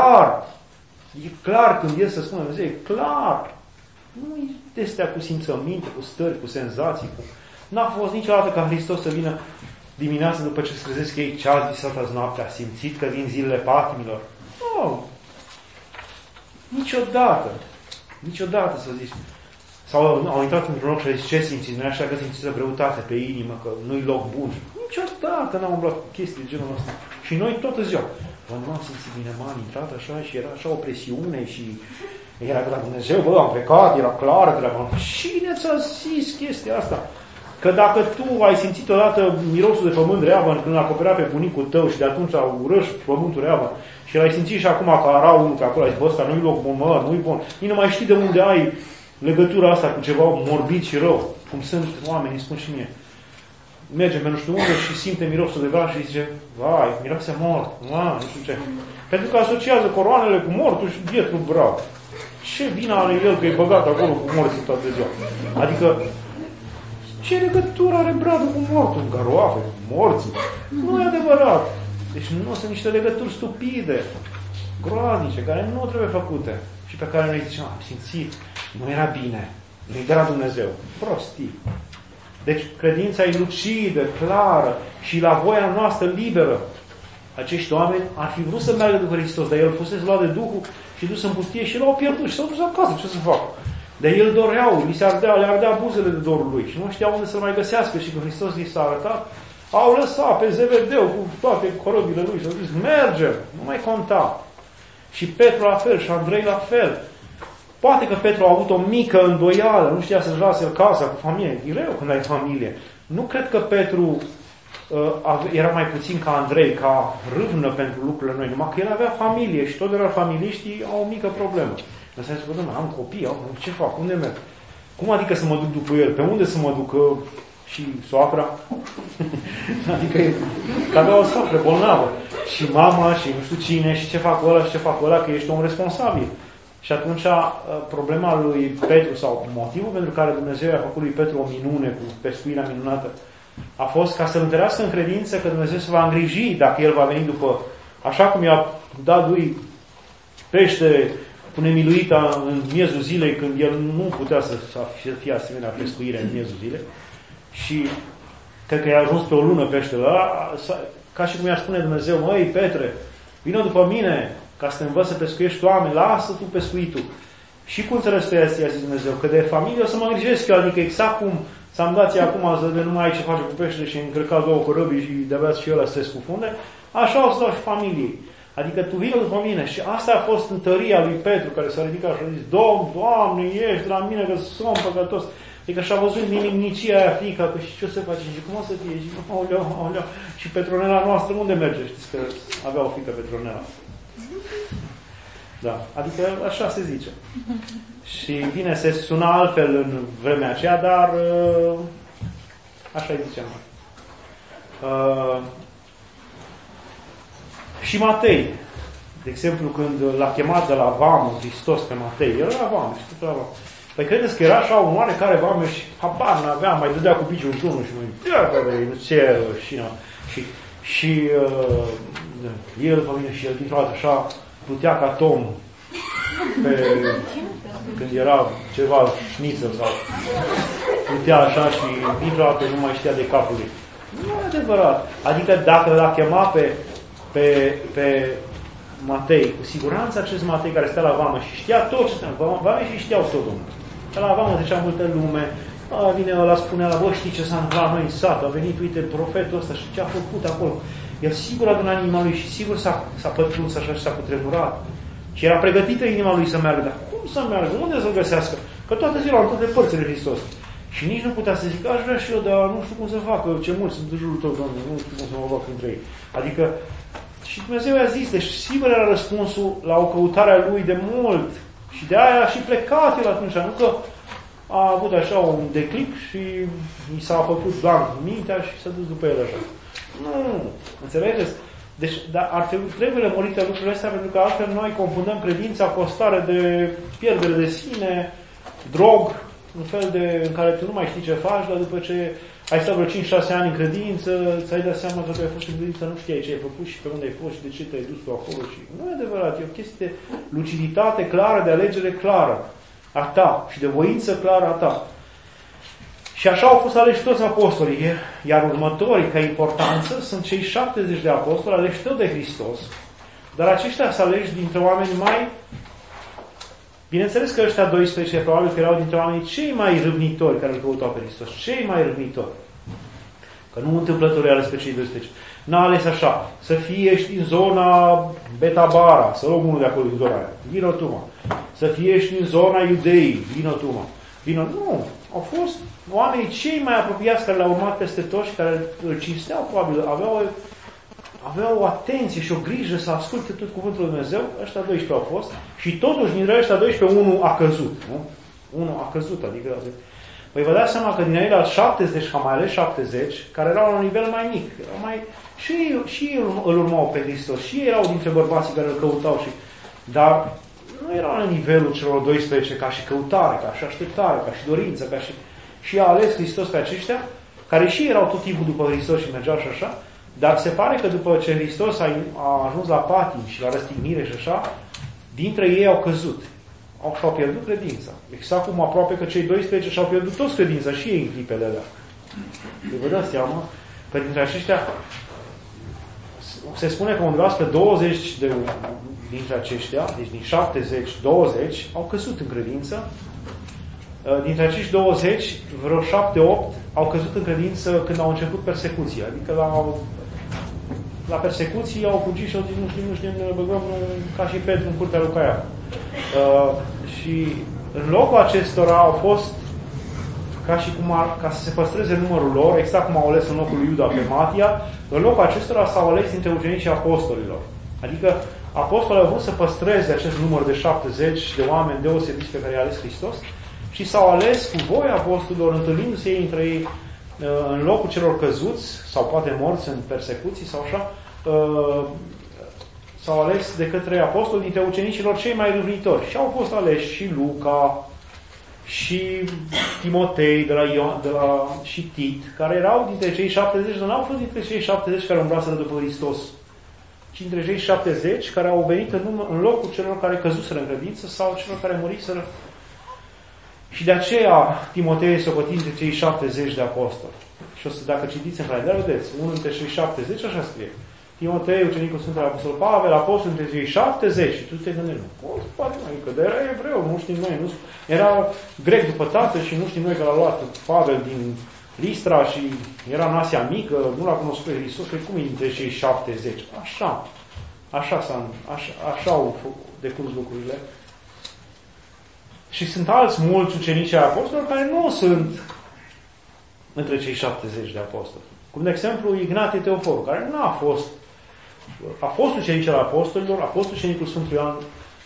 clar când el să spună Dumnezeu, e clar. Nu e astea cu simțăminte, cu stări, cu senzații. N-a fost niciodată ca Hristos să vină dimineața după ce se trezesc ei, ce ați visat azi noaptea, simțit că vin zilele patimilor. Nu. Niciodată să zici. Sau au intrat într-un loc și au zis, ce simțiți? Noi așa că simțiți greutate pe inimă, că nu-i loc bun. Niciodată n-am umblat cu chestii de genul ăsta. Și noi toată ziua. Bă, nu am simțit bine, m-am intrat așa și era așa o presiune și era de la Dumnezeu, bă, am plecat, era clar de la Dumnezeu. Cine ți-a zis chestia asta? Că dacă tu ai simțit odată mirosul de pământ reavăn când acoperea pe bunicul tău și de atunci urăști pământul reavăn și l-ai simțit și acum că era unul pe acolo, ai zis, bă, ăsta nu-i loc bun, mă, nu-i bun. Nici nu mai știi de unde ai legătura asta cu ceva morbid și rău. Cum sunt oamenii, spun și mie. Merge pe nu știu unde și simte mirosul de val și zice, vai, miroase mort, nu știu ce. Pentru că asociază coroanele cu mortul și bietul brav. Ce vină are el că e băgat acolo cu morții toată ziua? Adică, ce legătură are bradul cu mortul? Garoafe, cu morții? Nu e adevărat. Deci nu sunt niște legături stupide, groaznice, care nu trebuie făcute. Și pe care noi zicem, am simțit, nu era bine, nu-i de la Dumnezeu. Prostii. Deci credința e lucidă, clară și la voia noastră liberă. Acești oameni ar fi vrut să meargă după Hristos, dar el fusese luat de Duhul și dus în pustie și l-au pierdut și s-au dus acasă. Ce să facă? Dar el doreau, le ardea buzele de dorul lui și nu știau unde să-l mai găsească și când Hristos li s-a arătat, au lăsat pe Zebedeu cu toate corobile lui și au zis, merge, nu mai conta. Și Petru la fel și Andrei la fel. Poate că Petru a avut o mică îndoială, nu știa să-și lase casa cu familie. E greu când ai familie. Nu cred că Petru era mai puțin ca Andrei, ca râvnă pentru lucrurile noi, numai că el avea familie și toți familiștii au o mică problemă. Însă ai spus, am copii, ce fac, unde merg? Cum adică să mă duc după el? Pe unde să mă duc? Și soacra? Adică că avea o soacră bolnavă. Și mama, și nu știu cine, și ce fac ăla, și ce fac ăla, că ești un responsabil. Și atunci problema lui Petru, sau motivul pentru care Dumnezeu i-a făcut lui Petru o minune cu pescuirea minunată, a fost ca să-l întărească în credință că Dumnezeu se va îngriji dacă el va veni după, așa cum i-a dat lui pește cu nemiluita în miezul zilei, când el nu putea să fie asemenea pescuire în miezul zilei. Și cred că i-a ajuns pe o lună peștele ăla, ca și cum i-ar spune Dumnezeu, măi, Petre, vină după mine, ca să te învăț să pescuiești oameni, lasă tu pescuitul. Și cum înțeles tu i-a zis Dumnezeu? Că de familie o să mă îngrijesc eu, adică exact cum ți-am dat acum să nu mai ai ce face cu pește și încărca 2 corăbii și de-abia și ăla să se scufunde, așa o să dau și familiei. Adică tu vină după mine. Și asta a fost întăria lui Petru, care s-a ridicat și a zis, Doamne, ești la mine că sunt păcătos. Adică și-a văzut nimicnicia aia frica, că și ce o să face? Și cum o să fie? Și aoleu. Și Petronela noastră unde merge? Știți că avea o fiică Petronela. Da, adică așa se zice. Și bine, se suna altfel în vremea aceea, dar așa îi ziceam. Și Matei, de exemplu, când l-a chemat de la vamă Hristos pe Matei, el era vamă, știți la vamă. Păi credeți că era așa un oarecare vamă și habar n-avea, mai dădea cu piciul într-unul și el pe mine și el dintr-o dată așa plutea ca Tom când era ceva șniță sau plutea așa și dintr-o dată nu mai știa de capul lui. Nu e adevărat. Adică dacă l-a chemat pe Matei, cu siguranță acest Matei care stă la vamă și știa tot ce stă vamă și știau tot, Domnul. La vamă zicea multă lume, vine ăla, spunea la, bă, știi ce s-a întâmplat noi în sat, a venit, uite, profetul ăsta și ce a făcut acolo. El sigur a adunat inima lui și sigur s-a pătruns așa și s-a cutremurat. Și era pregătită inima lui să meargă, dar cum să meargă? Unde să-l găsească? Că toate zilele au toate părțile Hristos. Și nici nu putea să zică, aș vrea și eu, dar nu știu cum să fac, ce mulți sunt în jurul tău, Doamne, nu știu cum să mă fac între ei. Adică, și Dumnezeu i-a zis, deci sigur era răspunsul la o căutare a lui de mult. Și de aia a și plecat el atunci, nu că a avut așa un declic și i s-a făcut doar mintea și s-a dus după el așa. Nu, înțelegeți? Deci, dar trebuie lămurite lucrurile astea, pentru că altfel noi confundăm credința cu o stare de pierdere de sine, drog, un fel în care tu nu mai știi ce faci, dar după ce ai stat vreo 5-6 ani în credință, ți-ai dat seama că tu ai fost în credință, nu știai ce ai făcut și pe unde ai fost și de ce te-ai dus tu acolo. Și nu e adevărat, e o chestie de luciditate clară, de alegere clară a ta și de voință clară a ta. Și așa au fost aleși toți apostolii, iar următorii, ca importanță, sunt cei 70 de apostoli aleși tot de Hristos, dar aceștia sunt aleși dintre oameni mai... Bineînțeles că ăștia 12 probabil că erau dintre oamenii cei mai râvnitori care îl căutau pe Hristos, cei mai râvnitori. Că nu întâmplător ales pe cei 12. N-a ales așa, să fie ești din zona Betabara, să luăm unul de acolo din zona aia, vino tu, mă. Să fie ești din zona Iudeii, vino tu, mă. Vino, nu, au fost oamenii cei mai apropiați care l-au urmat peste toți și care îl cinsteau, probabil, aveau o atenție și o grijă să asculte tot cuvântul lui Dumnezeu. Ăștia 12 au fost și totuși dintre ăștia 12 unul a căzut, nu? Unul a căzut, adică... Păi vă dați seama că din ei la 70, că am mai ales 70, care erau la un nivel mai mic, și ei îl urmau pe Hristos, și ei erau dintre bărbații care îl căutau, dar nu erau la nivelul celor 12 ca și căutare, ca și așteptare, ca și dorință, ca și a ales Hristos pe aceștia, care și erau tot timpul după Hristos și mergeau și așa, dar se pare că după ce Hristos a ajuns la patim și la răstignire și așa, dintre ei au căzut. Și-au pierdut credința. Exact cum aproape că cei 12 și-au pierdut toți credința și ei în clipele alea. Deci vă dați seama că dintre aceștia se spune că undeva spre 20 dintre aceștia, deci din 70, 20 au căzut în credință. Dintre acești 20, vreo 7-8 au căzut în credință când au început persecuția. Adică la persecuții au fugit și au zis, nu știm, ne băgăm ca și Petru în curtea lui Caiafa. Și în locul acestora au fost ca să se păstreze numărul lor, exact cum au ales în locul lui Iuda pe Matia, în locul acestora s-au ales dintre ucenicii apostolilor. Adică apostolii au vrut să păstreze acest număr de 70 de oameni deosebiți pe care i-a ales Hristos și s-au ales cu voia apostolilor, întâlnindu-se ei între ei în locul celor căzuți sau poate morți în persecuții sau așa, s-au ales de către apostoli dintre ucenicilor cei mai râvnitori. Și au fost aleși și Luca, și Timotei, și Tit, care erau dintre cei 70, dar n-au fost dintre cei 70 care umblaseră după Hristos, ci dintre cei 70 care au venit în locul celor care căzuseră în credință sau celor care muriseră. Și de aceea Timotei este socotit dintre cei 70 de apostoli. Și o să, dacă citiți în calendar, vedeți, unul dintre cei 70, așa scrie. Timotei, ucenicul Sfântului Apostol Pavel, apostol între cei 70. Și tu te gândești, poate mai că era evreu, nu știm noi, era grec după tată și nu știm noi că l-a luat Pavel din Listra și era în Asia Mică, nu l-a cunoscut pe Hristos, că cum e dintre cei 70? Așa au decurs lucrurile. Și sunt alți mulți ucenici ai apostolilor care nu sunt între cei 70 de apostoli. Cum de exemplu Ignatie Teoforu, care nu a fost ucenic al apostolilor, a fost ucenicul Sfântului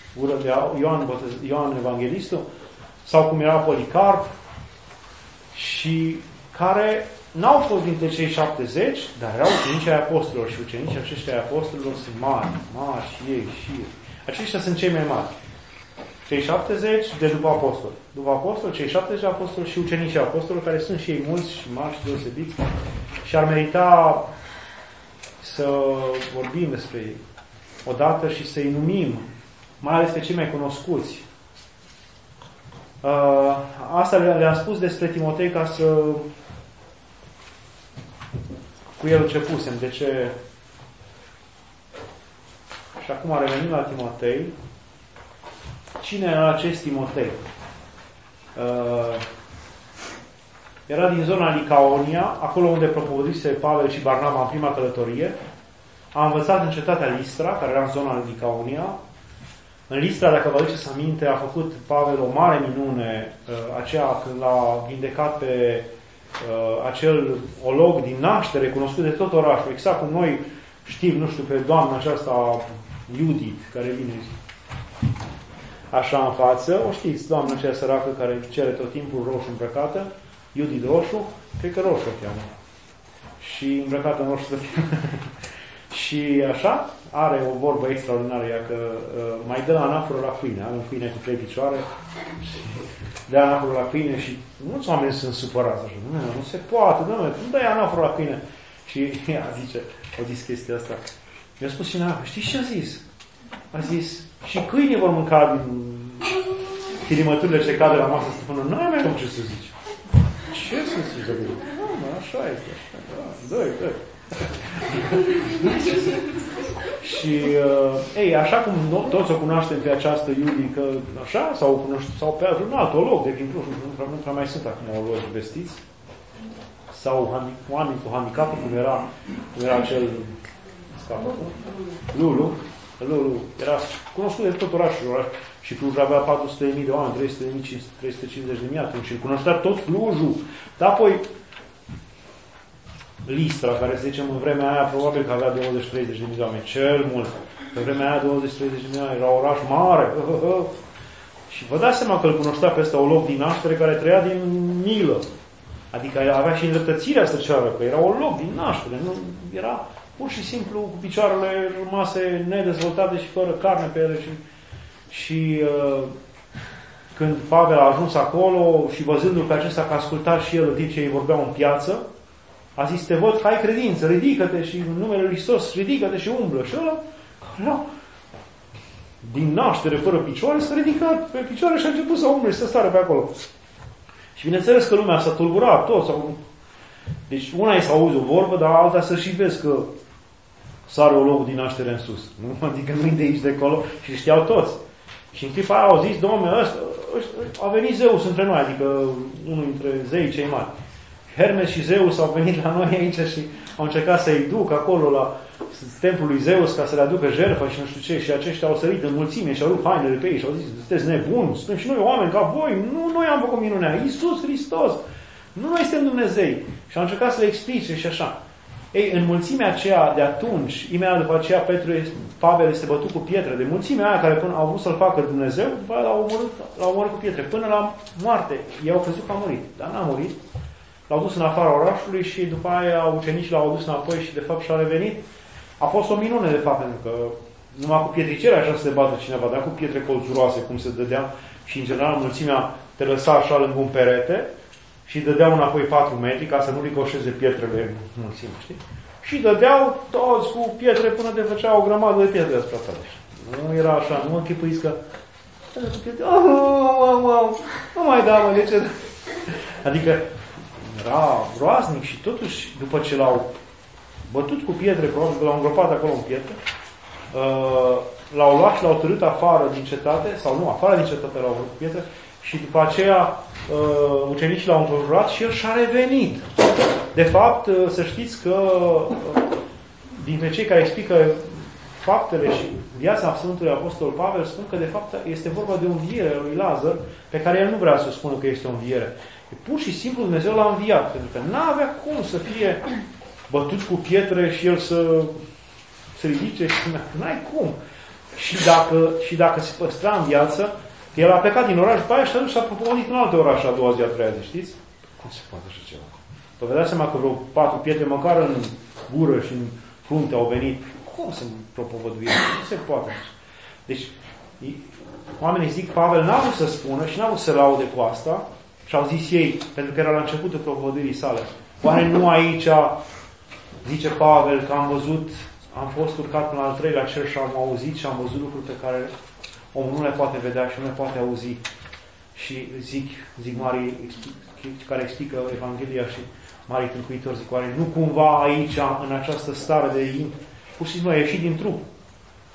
Ioan Evanghelistul, sau cum era Policarp, și care n-au fost dintre cei 70, dar erau ucenici ai apostolilor și ucenicii aceștia ai apostolilor sunt mari și ei și ei. Aceștia sunt cei mai mari. Cei 70 de după apostoli. După apostoli, cei 70 de apostoli și ucenicii apostolilor, care sunt și ei mulți și mari și deosebiți și ar merita să vorbim despre ei odată și să-i numim, mai ales pe cei mai cunoscuți. Asta le-am spus despre Timotei ca să cu el începusem. De ce? Și acum revenim la Timotei. Cine era acest Timotei? Era din zona Licaonia, acolo unde propovăduise Pavel și Barnaba în prima călătorie. A învățat în cetatea Listra, care era în zona Licaonia. În Listra, dacă vă aduceți aminte, a făcut Pavel o mare minune, aceea când l-a vindecat pe acel olog din naștere, cunoscut de tot orașul, exact cum noi știm, nu știu, pe doamna aceasta Judith, care vine așa în față, o știți, doamna aceea săracă care cere tot timpul roșu îmbrăcată, Judith Roșu, cred că Roșu o cheamă. Și îmbrăcată în roșu să fie. Și așa, are o vorbă extraordinară, ea că mai dă anafură la câine. Are un câine cu 3 picioare și dă anafură la câine și mulți oameni sunt supărați așa. Nu se poate, nu dai anafură la câine. Și ea zice, au zis chestia asta. Mi-a spus cineva, știți ce a zis? A zis, și câinii vor mânca din chirimăturile ce cade la masă să spună, nu ai mai cum ce să zici. Ce să zici? Așa este. Dă-i. Și așa cum toți o cunoaștem pe această Iudică, așa, sau pe un alt olog de din Cluj, nu prea mai sunt acum ologi vestiți, sau oameni cu handicapuri, cum era acel Lulu era cunoscut de tot orașul și Cluj avea 400.000 de oameni, 350.000 atunci și cunoștea tot Clujul. Dar apoi Listra, care să zicem în vremea aia probabil că avea 20-30.000 de oameni, cel mult. În vremea aia 20-30.000 de oameni, era oraș mare. Și vă dați seama că îl cunoștea pe ăsta olog din naștere care trăia din milă. Adică avea și îndreptățirea stăcioară, că era olog din naștere. Nu era pur și simplu cu picioarele rămase nedezvoltate și fără carne pe ele. Și când Pavel a ajuns acolo și văzându-l pe acesta că asculta și el în timp ce ei vorbeau în piață, a zis, te văd că ai credință, ridică-te și în numele Lui Hristos, ridică-te și umblă. Și ăla, din naștere fără picioare, s-a ridicat pe picioare și a început să umble și să stară pe acolo. Și bineînțeles că lumea s-a tulburat, toți. Deci una e să auzi o vorbă, dar alta să și vezi că sare o loc din naștere în sus. Nu? Adică nu-i de aici de acolo și știau toți. Și în clipa aia au zis, Dom'le, ăsta, a venit Zeus între noi, adică unul dintre zeii cei mari. Hermes și Zeus au venit la noi aici și au încercat să-i duc acolo la templul lui Zeus ca să le aducă jertfă și nu știu ce. Și aceștia au sărit în mulțime și au rupt hainele pe ei și au zis, sunteți nebuni, suntem și noi oameni ca voi, nu noi am făcut minunea, Iisus Hristos, nu noi suntem Dumnezei. Și au încercat să le explice și așa. Ei, în mulțimea aceea de atunci, imediat după aceea Pavel este bătut cu pietre, de mulțimea aia care până au vrut să-l facă Dumnezeu, după aia l-au omorât cu pietre, până la moarte. Ei au crezut că a murit, dar n-a murit. L-au dus în afara orașului și după aia ucenicii l-au adus înapoi și de fapt și-a revenit. A fost o minune de fapt, pentru că numai cu pietricele așa se bate cineva, dar cu pietre colțuroase, cum se dădea și în general mulțimea te lăsa așa lângă un perete și dădeau înapoi 4 metri ca să nu ricoșeze pietrele în mulțime, știi? Și dădeau toți cu pietre până te făcea o grămadă de pietre asupra ta. Nu era așa, nu mă închipuiți că nu mai da, mă, de ce? Adică era groaznic și totuși, după ce l-au bătut cu pietre, probabil că l-au îngropat acolo în pietre, l-au luat și l-au târât afară din cetate, sau nu, afară din cetate l-au luat cu pietre, și după aceea ucenicii l-au înconjurat și el și-a revenit. De fapt, să știți că dintre cei care explică faptele și viața Sfântului Apostol Pavel spun că de fapt este vorba de o înviere a lui Lazar, pe care el nu vrea să spună că este o înviere. Pur și simplu Dumnezeu l-a înviat, pentru că n-avea cum să fie bătut cu pietre și el să se ridice și n-ai cum. Și dacă se păstra în viață, că el a plecat din oraș, după aia și a dus și a propovădit în alte orașe a doua zi, a treia zi, știți? Cum se poate așa ceva? Vă dați seama că vreo 4 pietre măcar în gură și în frunte au venit. Cum să propovăduie? Nu se poate. Deci, oamenii zic, Pavel n-a vrut să spună și n-a vrut să laude cu asta și au zis ei, pentru că era la începutul propovăduirii sale. Oare nu aici, zice Pavel, că am fost urcat până al 3-lea cer și am auzit și am văzut lucruri pe care omul nu le poate vedea și nu le poate auzi. Și zic mari care explică Evanghelia și mari tâlcuitori, zic, oare nu cumva aici, în această stare de pur și simplu a ieșit din trup.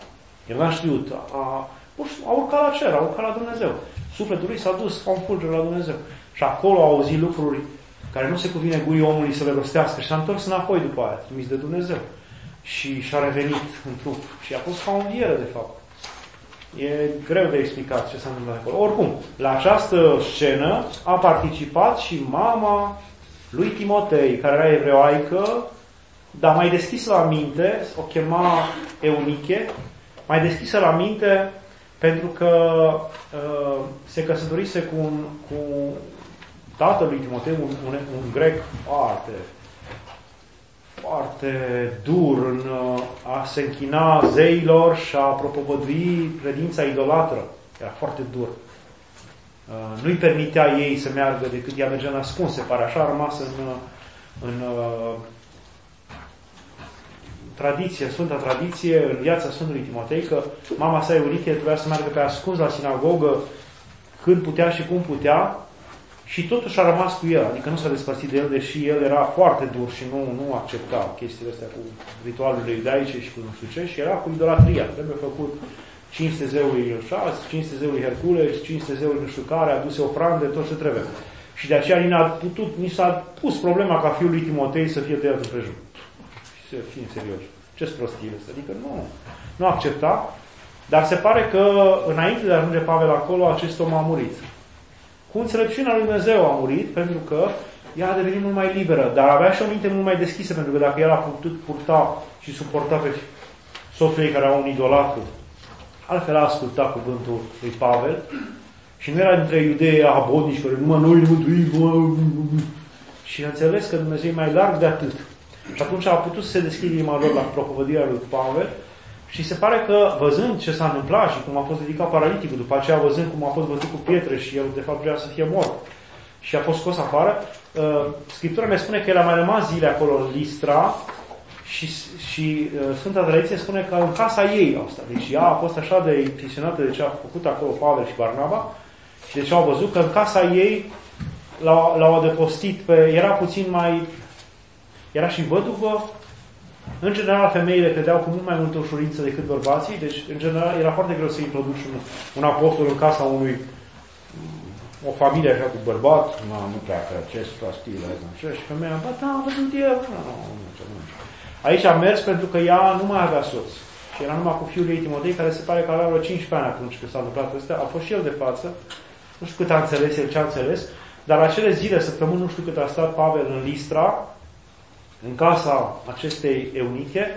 El n-a știut. A urcat la cer, a urcat la Dumnezeu. Sufletul lui s-a dus ca un fulger la Dumnezeu. Și acolo a auzit lucruri care nu se cuvine gui omului să le rostească. Și s-a întors înapoi după aia, trimis de Dumnezeu. Și și-a revenit în trup. Și a fost ca o înviere, de fapt. E greu de explicat ce s-a întâmplat acolo. Oricum, la această scenă a participat și mama lui Timotei, care era evreoaică, dar mai deschisă la minte, o chema Euniche, mai deschisă la minte pentru că se căsătorise cu tatăl lui Timotei, un grec foarte dur în a se închina zeilor și a propovădui credința idolatră. Era foarte dur. Nu-i permitea ei să meargă decât ea mergea ascuns, se pare. Așa a rămas în tradiție, Sfânta Tradiție, în viața Sfântului Timotei, că mama sa Euniche trebuia să meargă pe ascuns la sinagogă când putea și cum putea și totuși a rămas cu el, adică nu s-a despărțit de el, deși el era foarte dur și nu accepta chestiile astea cu ritualurile iudaice și cu nu știu ce, și era cu idolatria. Trebuie făcut 500 zeului Ilșas, 500 zeului Hercule, 500 zeului nu știu care, aduse ofrande, tot ce trebuie. Și de aceea ni s-a pus problema ca fiul lui Timotei să fie tăiat împrejur. Să fim serioși. Ce-s prostie asta? Adică nu accepta, dar se pare că înainte de a ajunge Pavel acolo, acest om a murit. Cu înțelepciunea lui Dumnezeu a murit, pentru că ea a devenit mult mai liberă, dar avea și o minte mult mai deschisă, pentru că dacă el a putut purta și suporta pe soțul ei care era un idolatru, altfel a ascultat cuvântul lui Pavel și nu era dintre iudei abodnici care numai noi ne mântuim și a înțeles că Dumnezeu e mai larg de atât. Și atunci a putut să se deschide inima lor la propovădirea lui Pavel și se pare că văzând ce s-a întâmplat și cum a fost ridicat paraliticul, după aceea văzând cum a fost bătut cu pietre și el de fapt vrea să fie mort și a fost scos afară, Scriptura ne spune că el a mai rămas zile acolo în Listra și Sfânta Tradiție spune că în casa ei au stat. Deci ea a fost așa de impresionată de ce a făcut acolo Pavel și Barnaba și de ce au văzut că în casa ei l-au adăpostit era puțin mai... Era și văduvă. În general, femeile credeau cu mult mai multă ușurință decât bărbații, deci, în general, era foarte greu să introduci un apostol în casa o familie așa cu bărbat, nu prea că acest stile, și femeia, da, am văzut eu. Aici a mers pentru că ea nu mai avea soț. Și era numai cu fiul ei Timotei, care se pare că avea vreo 15 ani atunci când s-a întâmplat astea. A fost și el de față. Nu știu cât a înțeles el, ce a înțeles, dar acele zile, săptămâni, nu știu cât a stat Pavel în Listra, în casa acestei Euniche,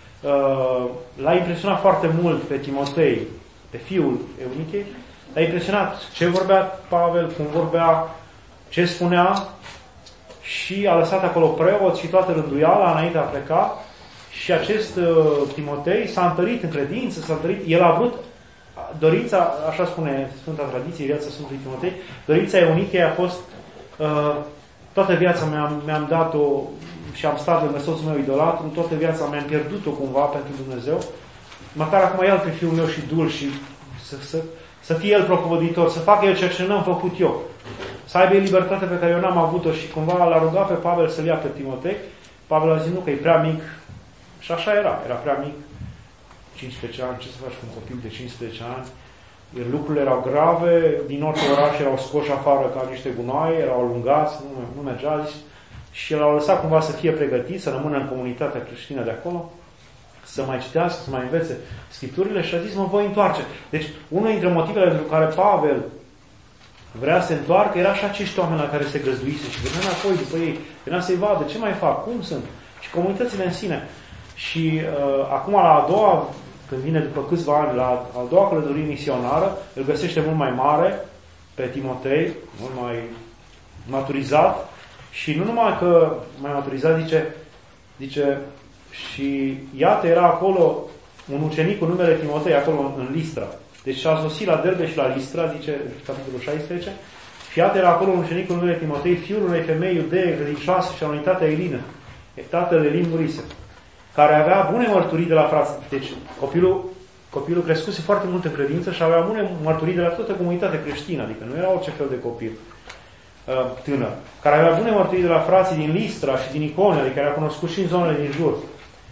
l-a impresionat foarte mult pe Timotei, pe fiul Eunichei, l-a impresionat ce vorbea Pavel, cum vorbea, ce spunea și a lăsat acolo preot și toată rânduiala înainte a pleca și acest Timotei s-a întărit în credință, s-a întărit, el a vrut dorința, așa spune Sfânta Tradiție, viața Sfântului Timotei, dorința Eunichei a fost toată viața mi-am dat-o și am stat lângă soțul meu idolatru, toată viața mi-am pierdut-o cumva pentru Dumnezeu, măcar acum iau pe fiul meu și dul și să fie el propovăditor, să facă el ceea ce n-am făcut eu, să aibă libertatea pe care eu n-am avut-o și cumva l-a rugat pe Pavel să-l ia pe Timotei. Pavel a zis nu, că e prea mic și așa era prea mic, 15 ani, ce să faci cu un copil de 15 ani? Lucrurile erau grave, din orice oraș erau scoși afară ca niște gunoaie, erau alungați, nu mergea, și l-au lăsat cumva să fie pregătit, să rămână în comunitatea creștină de acolo, să mai citească, să mai învețe Scripturile și a zis, mă voi întoarce. Deci, unul dintre motivele pentru care Pavel vrea să se întoarcă era și acești oameni la care se găzduise și venea înapoi după ei, venea să-i vadă ce mai fac, cum sunt, și comunitățile în sine. Și acum la a doua, când vine după câțiva ani, la a doua călătorie misionară, îl găsește mult mai mare pe Timotei, mult mai maturizat. Și nu numai că mai maturizat, zice, și iată era acolo un ucenic cu numele Timotei, acolo în Listra. Deci a sosit la Derbe și la Listra, zice capitolul 16, și iată era acolo un ucenic cu numele Timotei, fiul unei femei iudee credincioase și a unitatea Elină, tatăl Elin murise, care avea bune mărturii de la frați. Deci copilul crescuse foarte mult în credință și avea bune mărturii de la toată comunitatea creștină, adică nu era orice fel de copil tânăr, care avea bune mărturii de la frații din Listra și din Iconia, adică care a cunoscut și în zonele din jur.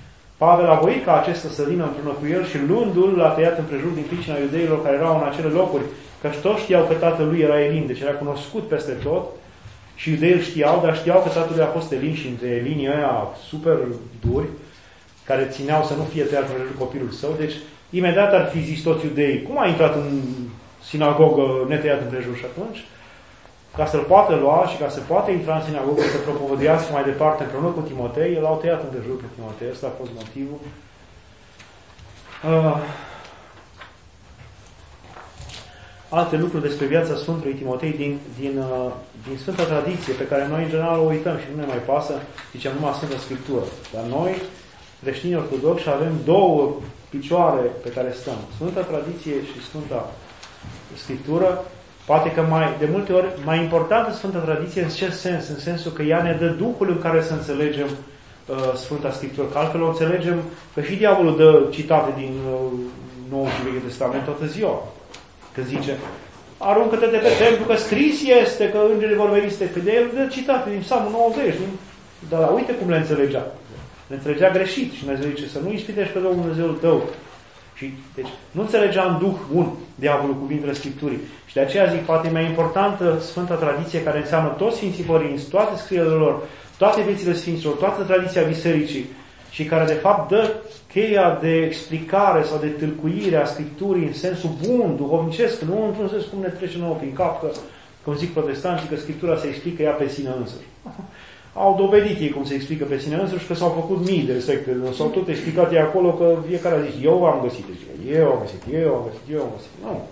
Pavel a voit ca acesta să vină împreună cu el și luându-l l-a tăiat împrejur din pricina iudeilor care erau în acele locuri, căci toți știau că tatăl lui era elin, deci era cunoscut peste tot și iudeii îl știau, dar știau că tatăl lui a fost elin și între elinii ăia super duri, care țineau să nu fie tăiat împrejur copilul său, deci imediat ar fi zis toți iudeii, cum a intrat în sinagogă netăiat împrejur? Și atunci, ca să-l poată lua și ca să poată intra în sinagogă să propovădească mai departe împreună cu Timotei, l-au tăiat împrejur pe Timotei. Ăsta a fost motivul. Alte lucruri despre viața Sfântului Timotei din Sfânta Tradiție, pe care noi în general o uităm și nu ne mai pasă, zicem numai Sfânta Scriptură. Dar noi, creștini ortodoxi, avem două picioare pe care stăm. Sfânta Tradiție și Sfânta Scriptură. Poate că de multe ori mai importantă Sfânta Tradiție în ce sens? În sensul că ea ne dă Duhul în care să înțelegem Sfânta Scriptură. Că altfel o înțelegem că și diavolul dă citate din Noul și Vechiul Testament toată ziua. Că zice, aruncă-te de pe templu, că scris este că îngerii vor veni să te de el dă citate din Psalmul 90. Dar uite cum le înțelegea. Le înțelegea greșit și Dumnezeu zice să nu ispitești pe Domnul Dumnezeul tău. Și, deci, nu înțelegea în duh bun diavolul cuvintele Scripturii. Și de aceea zic, poate e mai importantă Sfânta Tradiție, care înseamnă toți Sfinții Părinți, toate scrierile lor, toate viețile Sfinților, toată tradiția Bisericii și care de fapt dă cheia de explicare sau de tâlcuire a Scripturii în sensul bun, duhovnicesc, nu într-un sens cum ne trece nouă prin cap, că, cum zic protestanții, că Scriptura se explică ea pe sine însăși. Au dovedit ei cum se explică pe sine însuși, că s-au făcut mii de secte, s-au tot explicat ei acolo, că fiecare a zis, eu am găsit, eu am găsit. Nu.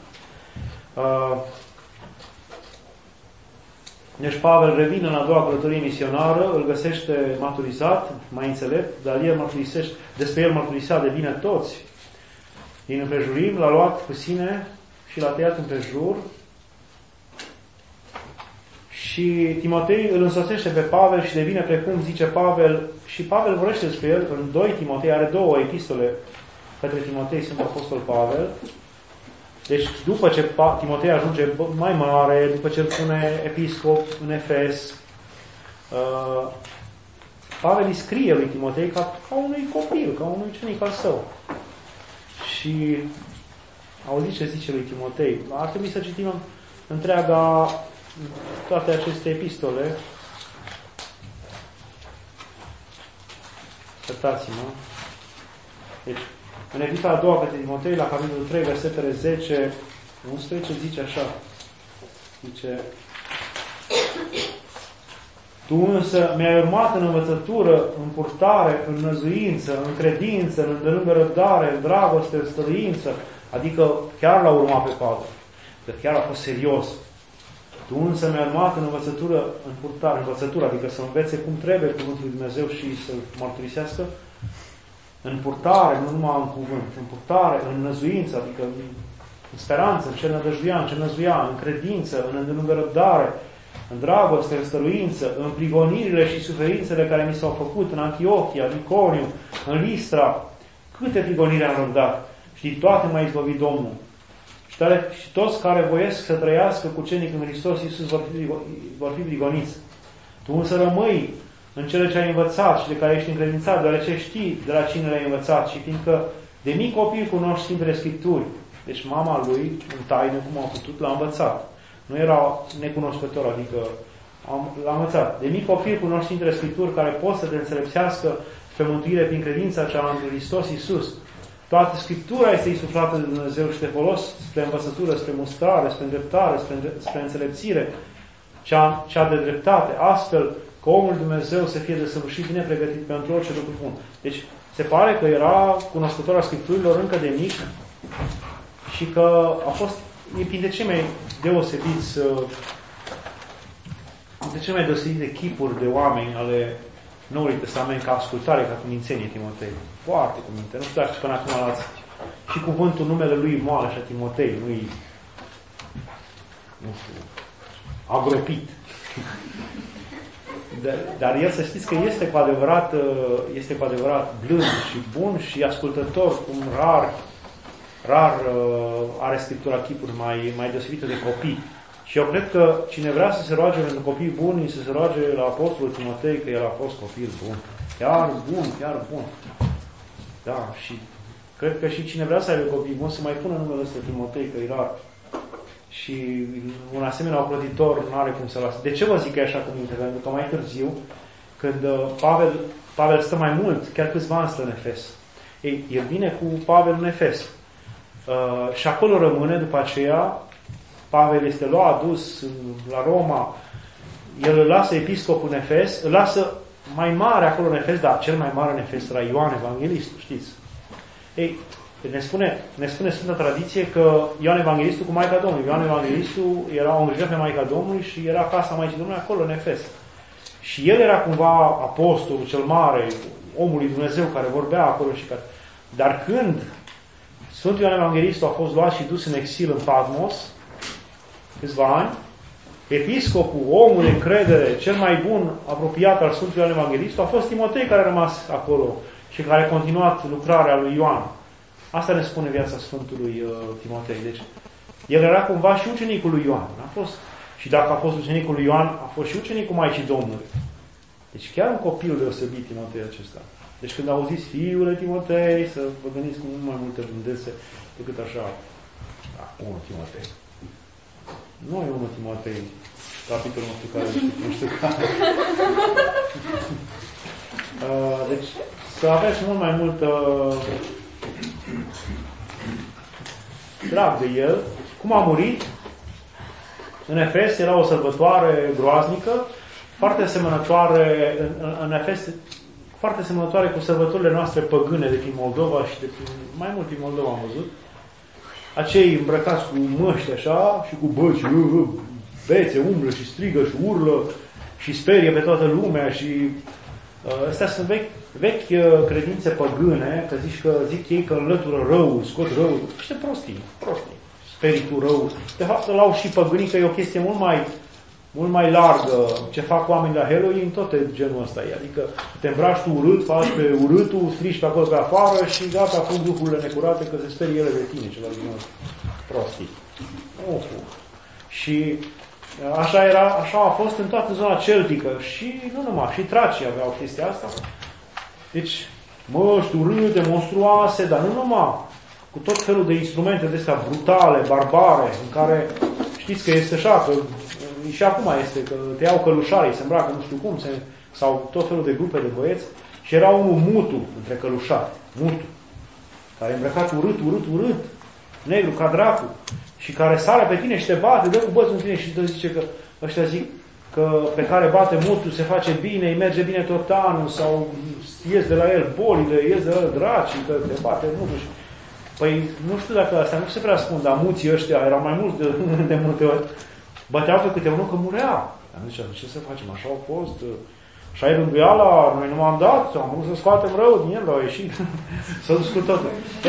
Deci Pavel revine în a doua călătorie misionară, îl găsește maturizat, mai înțelept, dar el mărturisește, despre el mărturisea de bine toți din împrejurim, l-a luat cu sine și l-a tăiat împrejur. Și Timotei îl însoțește pe Pavel și devine precum zice Pavel, și Pavel vorbește despre el în 2 Timotei, are două epistole către Timotei, sunt Apostol Pavel. Deci după ce Timotei ajunge mai mare, după ce îl pune episcop în Efes, Pavel îi scrie lui Timotei ca unui copil, ca unui ucenic al său. Și auziți ce zice lui Timotei. Ar trebui să citim toate aceste epistole. Certați-mă. Deci, în epistola a doua către Timotei, la capitolul 3, versetele 10, 11, zice așa. Zice, tu însă mi-ai urmat în învățătură, în purtare, în năzuință, în credință, în îndelungă răbdare, în dragoste, în stăruință. Adică chiar l-a urmat pe Pavel. Că chiar a fost serios. Tu însă mi-ai urmat în învățătură, în purtare, învățătură, adică să învețe cum trebuie cuvântul lui Dumnezeu și să mărturisească. În purtare, nu numai în cuvânt, în purtare, în năzuință, adică în speranță, în ce nădăjduia, în ce năzuia, în credință, în îndelungă răbdare, în dragoste, în stăruință, în prigonirile și suferințele care mi s-au făcut în Antiochia, în Iconiu, în Listra. Câte prigoniri am răbdat și din toate m-a izbăvit Domnul. Și toți care voiesc să trăiască cu cenic în Hristos Iisus vor fi prigoniți. Tu însă rămâi în cele ce ai învățat și de care ești încredințat, deoarece știi de la cine le-ai învățat și fiindcă de mic copil cunoști Sfintele Scripturi. Deci mama lui, în taină, cum a putut, l-a învățat. Nu era necunoscător, adică l-a învățat. De mic copil cunoști Sfintele Scripturi care pot să te înțelepțească spre mântuire prin credința cea în Hristos Iisus. Toată Scriptura este insuflată de Dumnezeu și de folos spre învățătură, spre mustrare, spre îndreptare, spre înțelepțire, cea de dreptate, astfel că omul Dumnezeu să fie desăvârșit, bine pregătit pentru orice lucru bun. Deci, se pare că era cunoscător al Scripturilor încă de mic și că a fost printre cei mai deosebiți de chipuri de oameni ale Noului Testament ca ascultare, ca cumințenie Timotei. Foarte cuminte. Nu știu dacă până acum l-ați... Și cuvântul numele lui moale așa Timotei, nu-i agropit. Dar el să știți că este cu adevărat blând și bun și ascultător, cum rar are Scriptura chipuri mai deosebite de copii. Și eu cred că cine vrea să se roage pentru copii buni, să se roage la Apostolul Timotei, că el a fost copil bun. Chiar bun. Da, și cred că și cine vrea să aibă copii buni să mai pună numele ăsta Timotei, că e rar. Și un asemenea ocrotitor nu are cum să lasă. De ce vă zic că e așa cu minte? Pentru că mai târziu, când Pavel stă mai mult, chiar câțiva ani stă în Efes. Ei, el vine cu Pavel în Efes. Și acolo rămâne, după aceea, Pavel este luat, dus la Roma, el îl lasă episcop în Efes, îl lasă mai mare acolo în Efes, dar cel mai mare în Efes era Ioan Evanghelistul, știți? Ei, ne spune Sfânta Tradiție că Ioan Evanghelistul cu Maica Domnului. Ioan Evanghelistul era îngrijat pe Maica Domnului și era casa Maicii Domnului acolo în Efes. Și el era cumva apostolul cel mare, omul lui Dumnezeu care vorbea acolo și care... Dar când Sfântul Ioan Evanghelistul a fost luat și dus în exil în Patmos, câțiva ani, episcopul, omul de încredere, cel mai bun apropiat al Sfântului Ioan Evanghelistul a fost Timotei, care a rămas acolo și care a continuat lucrarea lui Ioan. Asta ne spune viața Sfântului Timotei. Deci, el era cumva și ucenicul lui Ioan. A fost, și dacă a fost ucenicul lui Ioan, a fost și ucenicul Maicii Domnului. Deci chiar un copil deosebit Timotei acesta. Deci când auziți fiule Timotei, să vă gândiți cu mult mai multe blândețe decât așa. Da, 1 Timotei. Nu e 1 Timotei, capitolul nu știu care, nu știu care. Deci, să aveți mult mai mult drag de el. Cum a murit? În Efes era o sărbătoare groaznică, foarte asemănătoare în Efes, foarte asemănătoare cu sărbătorile noastre păgâne de prin Moldova și de prin, mai mult din Moldova am văzut. Acei îmbrăcați cu măști așa și cu băci, bețe, umblă și strigă și urlă și sperie pe toată lumea și astea sunt vechi credințe păgâne, că zic ei că înlătură răul, scot răul. Niște prostii. Speritul rău. De fapt, l-au și păgânii că e o chestie mult mai largă. Ce fac oamenii la Halloween, tot e genul ăsta. Adică te îmbraci tu urât, faci pe urâtul, strigi pe acolo pe afară și gata, fug lucrurile necurate că se sperie ele de tine, ceva din ăsta. Prostii. Și așa a fost în toată zona celtică. Și nu numai, și tracii aveau chestia asta. Deci, măști urâte, monstruoase, dar nu numai, cu tot felul de instrumente de astea brutale, barbare, în care știți că este așa, că și acum este, că te iau călușarii, se îmbracă nu știu cum, sau tot felul de grupe de băieți, și era unul mutu între călușari, mutu, care e îmbrăcat urât, negru ca dracu, și care sare pe tine și te bate, dă cu bățul în tine și te zice că ăștia zic că pe care bate mutu se face bine, îi merge bine tot anul, sau ies de la el bolile, ies de la el dracii, că te bate mutu. Păi nu știu dacă asta nu se prea spun, dar muții ăștia erau mai mulți de multe ori. Băteau pe câte unul că murea. Am zis, ce să facem? Așa au fost. Așa e rânduiala, noi nu m-am dat, am vrut să scoatem rău din el, au ieșit. S-a dus cu totul.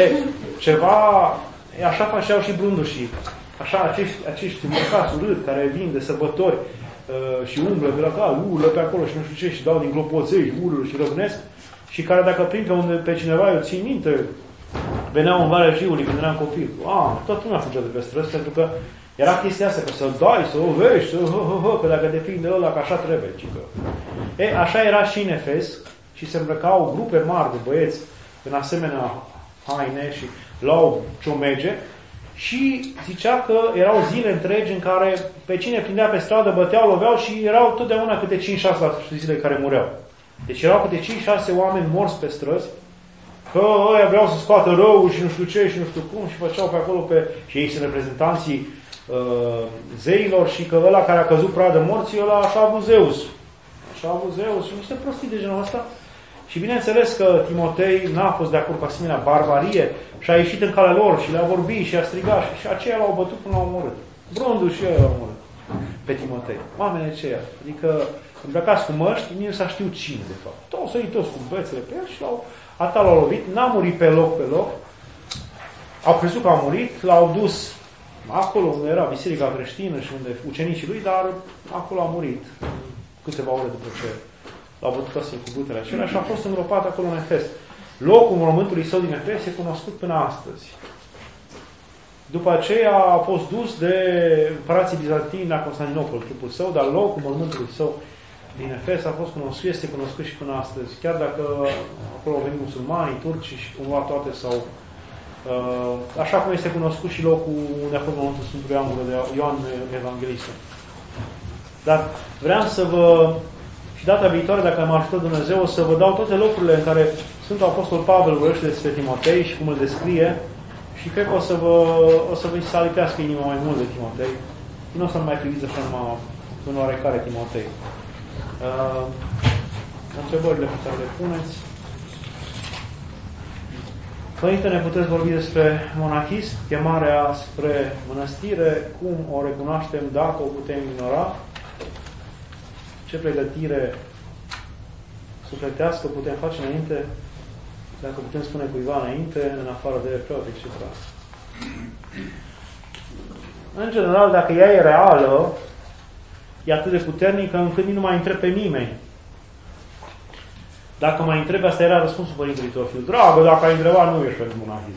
Așa făceau și blândușii. Așa, acești mărcați urât care vin de sărbători și umblă pe la cal, urlă pe acolo și nu știu ce, și dau din glopoței, urlă și răbnesc, și care dacă prind pe cineva, eu țin minte, veneau în Valea Jiului când eram copil. Toată lumea fugea de pe străzi, pentru că era chestia asta, că să-l dai, să o vești, că dacă depinde ăla, că așa trebuie. Așa era și în Efes și se îmbrăcau grupe mari de băieți în asemenea haine și luau ciomege și zicea că erau zile întregi în care pe cine prindea pe stradă băteau, loveau și erau totdeauna câte 5-6 la zile care mureau. Deci erau câte 5-6 oameni morți pe străzi, că ăia vreau să scoată rău și nu știu ce și nu știu cum și făceau pe acolo și ei sunt reprezentanții zeilor și că ăla care a căzut pradă morții, ăla așa a avut Zeus. Așa a avut Zeus și niște prostii de genul ăsta. Și bineînțeles că Timotei n-a fost de acord cu asemenea barbarie și a ieșit în calea lor și le-a vorbit și a strigat și aceia l-au bătut până l-au omorât. Brându și ei l-au omorât pe Timotei. Oamenii aceia. Adică îmbrăcați cu măști, nici nu s-a știut cine de fapt. Toți sărit toți cu bețele pe el și l-au lovit. N-a murit pe loc. Au crezut că a murit, l-au dus acolo unde era biserica creștină și unde ucenicii lui, dar acolo a murit câteva ore după ce l-au bătut astfel cu butele acelea și a fost îngropat acolo în Efes. Locul mormântului său din Efes e cunoscut până astăzi. După aceea a fost dus de împărații bizantini la Constantinopol, trupul său, dar locul mormântului său din Efes a fost cunoscut, este cunoscut și până astăzi. Chiar dacă acolo au venit musulmanii, turcii și cumva toate sau așa cum este cunoscut și locul unde a fost momentul Sfântului Angură de Ioan Evanghelistul. Dar vreau să vă, și data viitoare, dacă mă ajută Dumnezeu, o să vă dau toate locurile în care Sfântul Apostol Pavel vorbește despre Timotei și cum îl descrie și cred că o să vă alipească inima mai mult de Timotei. Nu o să mai priviți așa numai în oarecare Timotei. Întrebările pe care le puneți. Părinte, ne puteți vorbi despre monahism, chemarea spre mănăstire, cum o recunoaștem, dacă o putem ignora, ce pregătire sufletească putem face înainte, dacă putem spune cuiva înainte, în afară de preot, etc. În general, dacă ea e reală, e atât de puternică încât nu mai întreb pe nimeni. Dacă mai întrebe, asta era răspunsul Părintelui Teofil. Dragă, dacă ai întrebat, nu ești pentru monahism.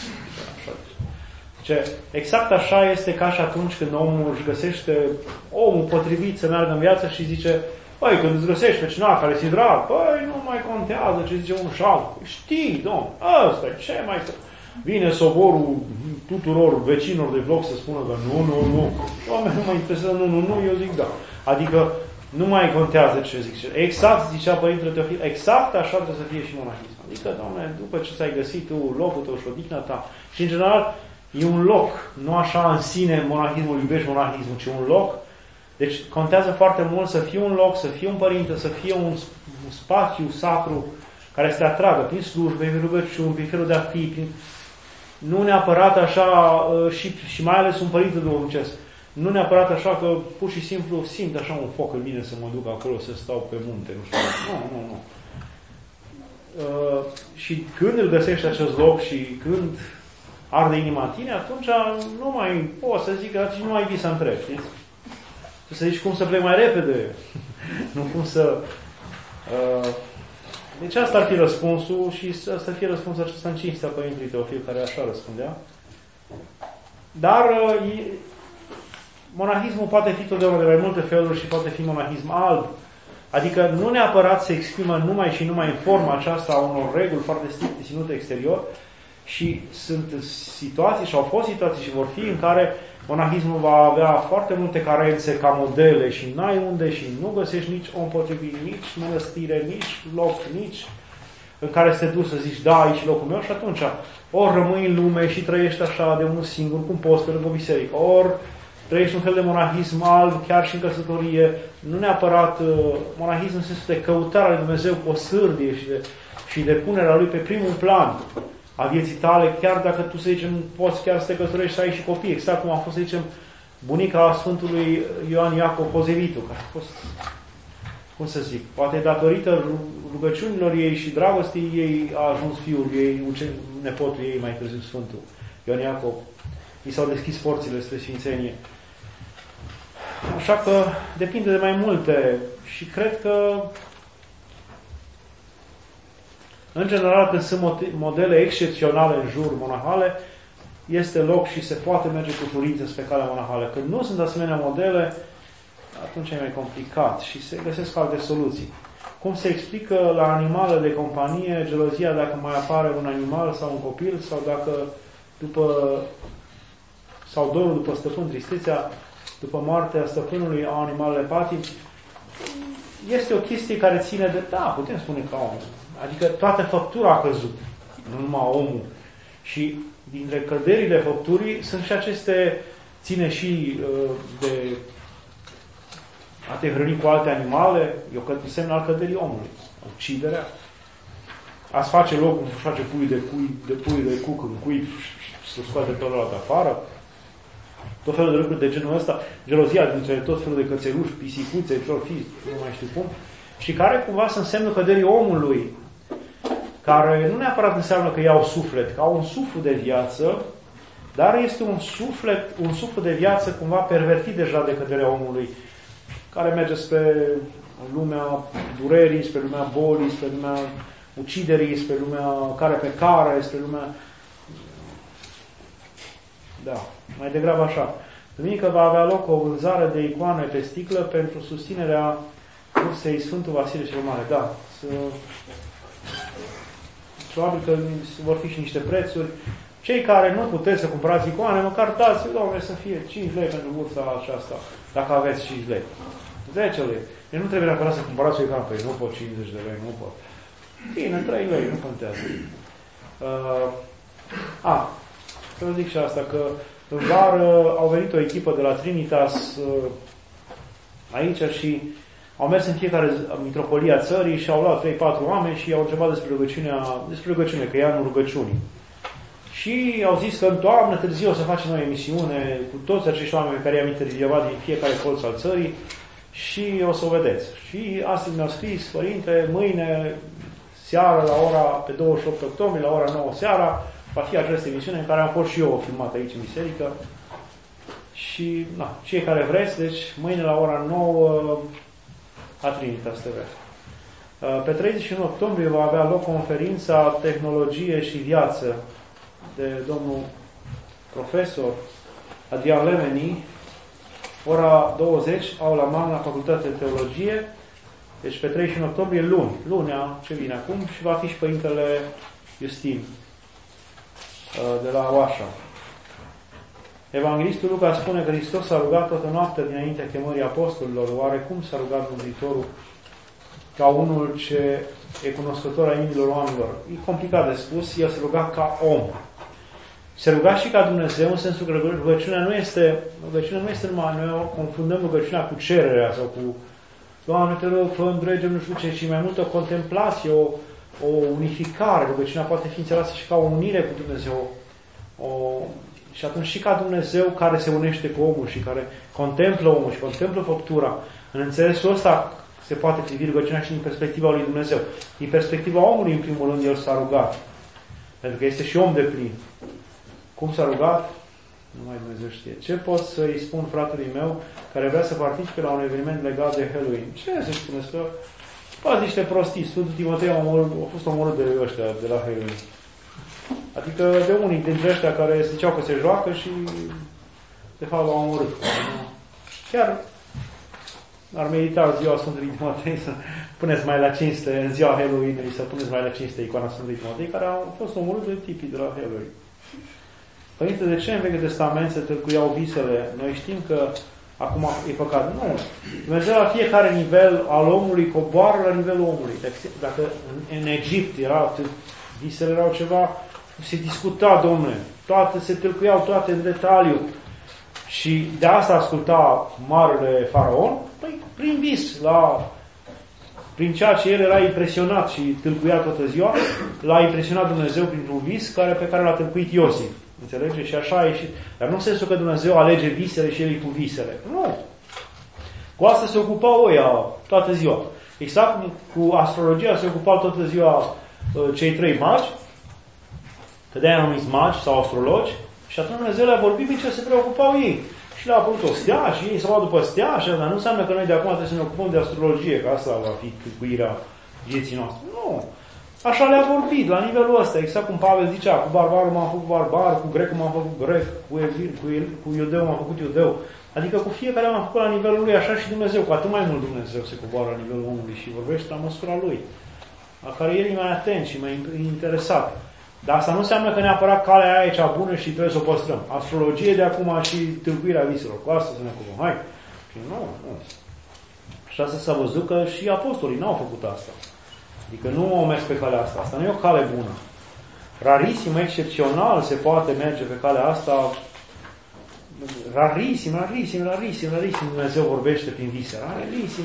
Exact așa este ca și atunci când omul își găsește omul potrivit să meargă în viață și zice, păi, când îți găsești pe cineva care ți-i drag, păi, nu mai contează ce zice unul și altul. Știi, domn, ăsta e ce mai... Vine soborul tuturor vecinilor de bloc să spună că nu. Oamenii nu mă interesează, nu, eu zic da. Adică nu mai contează ce zic. Exact, zicea Părintele Teofil, exact așa trebuie să fie și monahism. Adică, Doamne, după ce ți-ai găsit tu locul tău și odihna ta, și în general e un loc, nu așa în sine monahismul, iubești monahismul, ci un loc. Deci contează foarte mult să fie un loc, să fie un părinte, să fie un spațiu sacru care să te atragă prin slujbe, prin rugăciuni, prin felul de a fi, nu neapărat așa, și mai ales un părinte duhovnicesc, nu neapărat așa că pur și simplu simt așa un foc în mine să mă duc acolo să stau pe munte, nu știu. Nu. Și când îl găsești acest loc și când arde inima în tine, atunci nu mai poți să zic, atunci nu mai vii să întrebi, știți? Să zici cum să plec mai repede, nu cum să... Deci asta ar fi răspunsul și asta ar fi răspunsul acesta în cinstea Părintelui Teofil, care așa răspundea. Dar monahismul poate fi totdeauna de mai multe feluri și poate fi monahism alb. Adică nu neapărat se exprimă numai și numai în forma aceasta a unor reguli foarte stricte ținute exterior, și sunt situații și au fost situații și vor fi în care monahismul va avea foarte multe carențe ca modele și n-ai unde și nu găsești nici om potrivit, nici mănăstire, nici loc, nici în care să te duci să zici, da, aici e locul meu, și atunci ori rămâi în lume și trăiești așa de unul singur, cum poți pe lângă o biserică, ori trăiești un fel de monahism alb, chiar și în căsătorie, nu neapărat monahism în sensul de căutarea lui Dumnezeu cu o sârdie și de punerea lui pe primul plan a vieții tale, chiar dacă tu, să zicem, poți chiar să te căsătorești să ai și copii, exact cum a fost, să zicem, bunica Sfântului Ioan Iacov Pozevitu, care a fost, cum să zic, poate datorită rugăciunilor ei și dragostii ei a ajuns fiul ei, nepotul ei mai târziu Sfântul Ioan Iacov. I s-au deschis porțile spre sfințenie. Așa că depinde de mai multe și cred că în general, când sunt modele excepționale în jur monahale, este loc și se poate merge cu ușurință spre calea monahală. Când nu sunt asemenea modele, atunci e mai complicat și se găsesc alte soluții. Cum se explică la animale de companie gelozia dacă mai apare un animal sau un copil, sau dacă sau dorul după stăpân, tristețea după moartea stăpânului au animalele patii? Este o chestie care ține de, da, putem spune ca omul. Adică toată făptura a căzut, nu numai omul. Și dintre căderile făpturii sunt și aceste, ține și de a te hrăni cu alte animale, e o semn al căderii omului. Uciderea. A-ți face locul, să face pui de cuc în cui să scoate pe ăla afară. Tot felul de lucruri de genul ăsta. Gelozia dintre tot felul de cățeluși, pisicuțe, nu mai știu cum. Și care cumva sunt semnul căderii omului, care nu neapărat înseamnă că iau suflet, că au un suflu de viață, dar este un suflu de viață cumva pervertit deja de căderea omului, care merge spre lumea durerii, spre lumea bolii, spre lumea uciderii, spre lumea care pe care, spre lumea... Da, mai degrabă așa. Duminică va avea loc o vânzare de icoane pe sticlă pentru susținerea Bursei Sfântul Vasile cel Mare, da. Probabil că vor fi și niște prețuri. Cei care nu puteți să cumpărați icoane, măcar dați, Doamne, să fie 5 lei pentru bursa aceasta, dacă aveți 5 lei. 10 lei. Deci nu trebuie neapărat să cumpărați o icoană, păi nu pot 50 de lei, nu pot. Bine, 3 lei, nu contează. Să vă zic și asta, că în vară au venit o echipă de la Trinitas aici și au mers în fiecare mitropolie a țării și au luat 3-4 oameni și au întrebat despre rugăciune, că e anul rugăciunii. Și au zis că în toamnă târziu o să facem noi emisiune cu toți acești oameni pe care i-am intervievat din fiecare colț al țării și o să o vedeți. Și astăzi mi-au scris, părinte, mâine seara pe 28 octombrie, la ora 9 seara, va fi această emisiune în care am fost și eu filmat aici în biserică. Și, cei care vreți, deci mâine la ora 9 a Trinitas TV. Pe 31 octombrie va avea loc conferința Tehnologie și Viață de domnul profesor Adrian Lemeni, ora 20, aula magna, Facultate de Teologie, deci pe 31 octombrie, lunea ce vine acum, și va fi și Părintele Justin de la Oașa. Evanghelistul Luca spune că Hristos s-a rugat toată noaptea dinaintea chemării apostolilor. Oare cum s-a rugat Mântuitorul ca unul ce e cunoscător a inimilor oamenilor? E complicat de spus, el se ruga ca om. Se ruga și ca Dumnezeu, în sensul că rugăciunea nu este numai, noi confundăm rugăciunea cu cererea sau cu Doamne, te rog, fă îndrege, nu știu ce, ci mai mult o contemplație, o unificare. Rugăciunea poate fi înțeleasă și ca o unire cu Dumnezeu. Și atunci și ca Dumnezeu care se unește cu omul și care contemplă omul și contemplă făptura, în înțelesul ăsta se poate privi rugăciunea și din perspectiva lui Dumnezeu. Din perspectiva omului, în primul rând, el s-a rugat. Pentru că este și om de plin. Cum s-a rugat? Nu mai Dumnezeu știe. Ce pot să-i spun fratului meu care vrea să participe la un eveniment legat de Halloween? Ce să spuneți? Că faci niște prostii. Sfântul Timotei a fost omorât de ăștia de la Halloween. Adică de unii dintre ăștia care ziceau că se joacă și de fapt l-au omorât. Chiar ar merita ziua Sfântului Timotei să puneți mai la cinste, în ziua Halloween-ului, să puneți mai la cinste icoana Sfântului Timotei, care au fost omorât de tipii de la Halloween. Părinte, de ce în Vechiul Testament se tâlcuiau visele? Noi știm că acum e păcat. Nu. Dumnezeu la fiecare nivel al omului coboară la nivelul omului. Dacă în Egipt visele erau ceva, se discuta, Domnule, toate se tâlcuiau, toate în detaliu. Și de asta asculta marele faraon, păi prin vis, prin ceea ce el era impresionat și tâlcuia toată ziua, l-a impresionat Dumnezeu printr-un vis pe care l-a tâlcuit Iosif. Înțelege? Și așa a ieșit. Dar nu în sensul că Dumnezeu alege visele și el cu visele. Nu. Cu asta se ocupau ăia toată ziua. Exact cu astrologia se ocupau toată ziua cei 3 magi, că de-aia numiți magi sau astrologi, și atunci Dumnezeu le-a vorbit din ce se preocupau ei. Și le-a apărut o stea și ei s-au luat după stea, și dar nu înseamnă că noi de acum trebuie să ne ocupăm de astrologie, că asta va fi tâlcuirea vieții noastre. Nu. Așa le-a vorbit, la nivelul ăsta, exact cum Pavel zicea, cu barbarul m-am făcut barbar, cu grecul m-am făcut grec, cu iudeu m-am făcut iudeu. Adică cu fiecare m-am făcut la nivelul lui, așa și Dumnezeu, cu atât mai mult Dumnezeu se coboară la nivelul omului și vorbește la măsura lui, la care el e mai atent și mai interesat. Dar asta nu înseamnă că neapărat calea aia e cea bună și trebuie să o păstrăm. Astrologie de acum și tâlcuirea viselor. Cu asta să ne ocupăm. Hai! Și nu. Și asta s-a văzut că și apostolii n-au făcut asta. Adică nu au mers pe calea asta. Asta nu e o cale bună. Rarisim, excepțional se poate merge pe calea asta. Rarisim. Dumnezeu vorbește prin vise. Rarisim.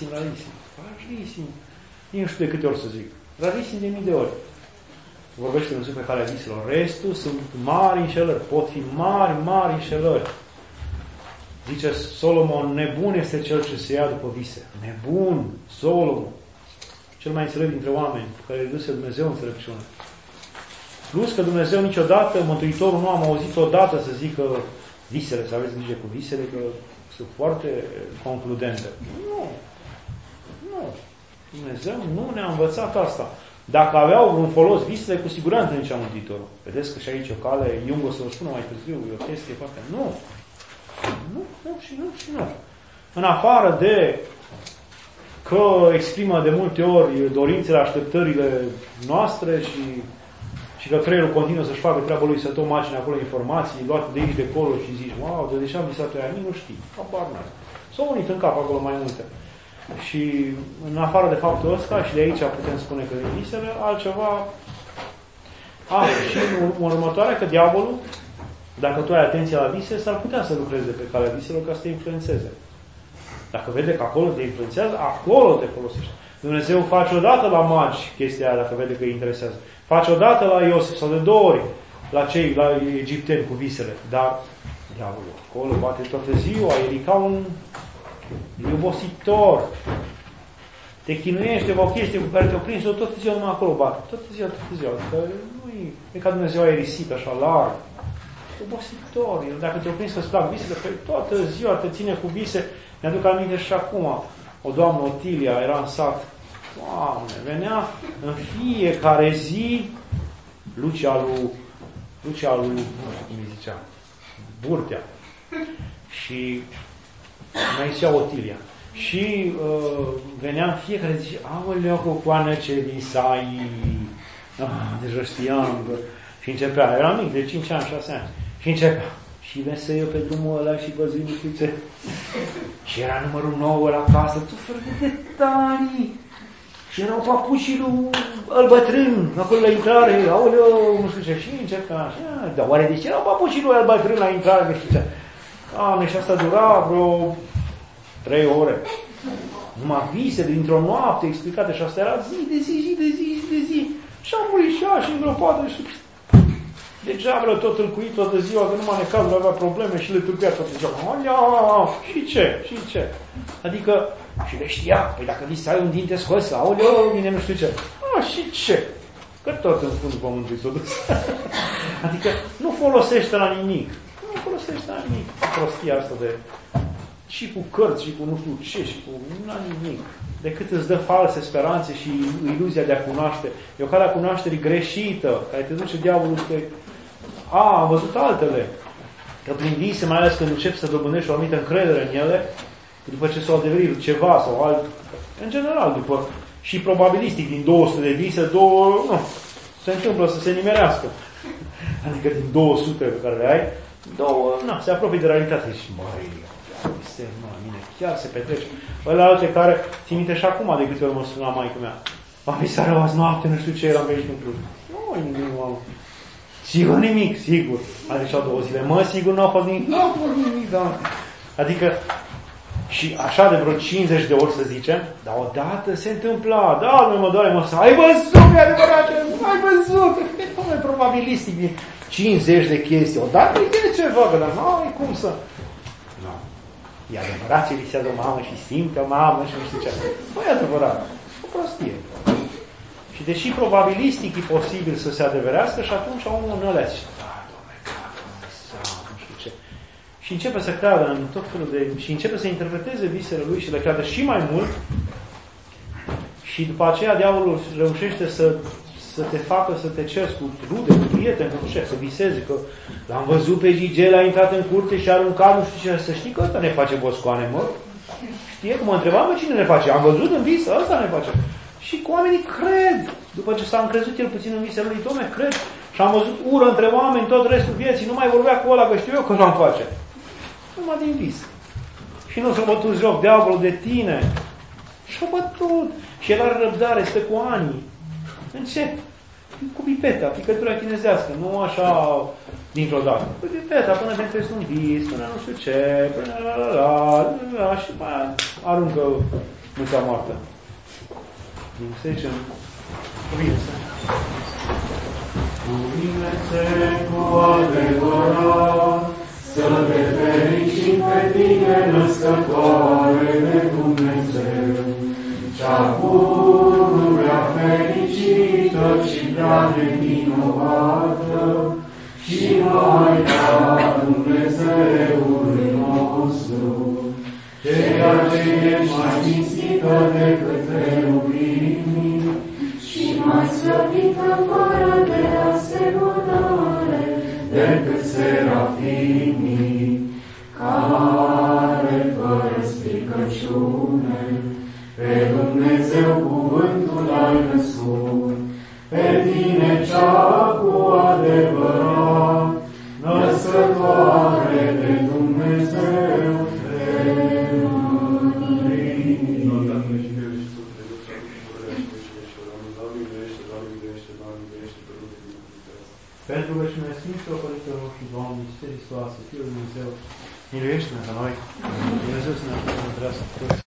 Nu știu de câte ori să zic. Rarisim de mii de ori. Vorbește Dumnezeu pe calea viselor. Restul sunt mari înșelări. Pot fi mari înșelări. Zice Solomon, nebun este cel ce se ia după vise. Nebun, Solomon. Cel mai înțelept dintre oameni, pe care îi duse Dumnezeu înțelepciune. Plus că Dumnezeu niciodată, Mântuitorul nu am auzit odată să zică visele, să aveți grijă cu visele, că sunt foarte concludente. Nu. Dumnezeu nu ne-a învățat asta. Dacă aveau vreun folos visele, cu siguranță nici a Mântuitorul. Vedeți că și aici o cale, Jung o să vă spună mai târziu, e o chestie foarte... Nu. În afară de că exprimă de multe ori dorințele, așteptările noastre și că creierul continuă să-și facă treaba lui, să tot macine acolo informații, luate de aici, de acolo și zici, wow, de deja am visat aia, nu știi, habar n-ai. S-au unit în cap acolo mai multe. Și în afară de faptul ăsta, și de aici putem spune că din visele, altceva. Și în următoarea, că diavolul, dacă tu ai atenție la vise, s-ar putea să lucreze pe calea viselor ca să te influențeze. Dacă vede că acolo te influențează, acolo te folosește. Dumnezeu face odată la magi chestia aia, dacă vede că îi interesează. Face odată la Iosif sau de 2 ori la egipteni cu visele. Dar diavolul acolo bate toată ziua, e ca un obositor. Te chinuiește o chestie cu care te-o prins, toată ziua numai acolo bate. Toată ziua. Că nu e ca Dumnezeu aerisit așa larg. Obositor. Dacă te-o prins că-ți plac visele, că toată ziua te ține cu vise. Mi-aduc aminte și acum. O doamnă Otilia era în sat. Doamne, venea în fiecare zi Lucia lui, cum îi zicea, Burtea. Și mai zicea Otilia. Și venea în fiecare zi, aoleu, cocoană, ce visai. Deja știam. Și începea, era mic, de 5 ani, 6 ani. Și începea. Și vezi eu pe drumul ăla și văzui nu știu ce. Și era numărul 9 la casă. Tu fără de detalii. Și erau papușii lui al bătrân, acolo la intrare. Aoleu, nu știu ce. Și începea așa. Dar oare de ce erau papușii lui al bătrân la intrare? Nu știu ce. Și asta dura vreo 3 ore. Numai vise dintr-o noapte explicate. Și asta era zi de zi. Și am murit și așa, și îngropată. Și degeaba tot îlcuit toată ziua, că numai necazul avea probleme și le târpea toată ziua. Și ce? Adică, și le știa, păi dacă vii ai un dinte scos, aoleu, mine nu știu ce. Și ce? Că tot în fundul pământului s-o dus. Adică nu folosește la nimic. Prostia asta de... Și cu cărți, și cu nu știu ce, și cu... la nimic. Decât îți dă false speranțe și iluzia de a cunoaște. E o cale a cunoașterii greșită, care te duce diavolul pe... am văzut altele. Că prin vise, mai ales când începi să dobândești o anumită încredere în ele, după ce s-au adeverit ceva sau alt... În general, după... Și probabilistic, din 200 de vise, se întâmplă să se nimerească. Adică din 200 pe care le ai, se apropie de realitate. Și mine, chiar se petrece. Ăla alte care, țin minte și acum de câte ori mă suna maică mea. Am visat rău azi noapte, nu știu ce, eram pe aici în Cluj. Sigur nimic, sigur. Adică 2 zile. Sigur n-a fost nimic. Da. Adică, și așa de vreo 50 de ori să zicem, dar odată se întâmpla, nu mă doare, ai văzut, e adevărat, ai văzut. Nu e probabilistic, 50 de chestii. Odată e ceva, dar nu e cum să... E adevărat ce visează o mamă și simte o mamă și nu știu ce. Nu e adevărat. O prostie. Și deși probabilistic e posibil să se adeverească, și atunci omul nu le zice, nu știu ce. Și începe să creadă în tot felul de... Și începe să interpreteze visele lui și le creadă și mai mult. Și după aceea diavolul reușește să te facă să te ceri cu rude, cu prieteni, cu ce, să viseze că l-am văzut pe Gigel, a intrat în curte și a aruncat, nu știu ce, să știi că ăsta ne face boscoane, mă. Știe că mă întrebam cine ne face. Am văzut în vis, ăsta ne face. Și cu oamenii cred. După ce s-a încrezut el puțin în visele lui, Doamne, cred. Și am văzut ură între oameni tot restul vieții. Nu mai vorbea cu ăla, că știu eu că l-am face. Numai din vis. Și nu s-a bătut joc diavolul de tine. Și-a bătut. Și el are răbdare, stă cu ani. Încet. Cu pipeta, picătura chinezească, nu așa dintr-o dată. Cu pipeta, până te încrezi un vis, până nu știu ce, până la și mai aruncă muța moartă. Să zicem, cuvinte. Cuvinte cu adevărat, să te fericim pe tine, născătoare de Dumnezeu, cea pururea fericită și prea nevinovată, și Maica Dumnezeului nostru, ceea ce ești mai cinstită decât cherubimii și mai slăvită fără de asemănare decât serafimii, care fără stricăciune pe Dumnezeu cuvântul ai născut, pe tine cea cu adevărat, născătoare de Dumnezeu, te pentru rugăciunea Sfinților Părintelor noștri, Doamne, Iisuse Hristoase, Fiul lui Dumnezeu, miluiește-ne pe noi, Dumnezeu să ne ajute să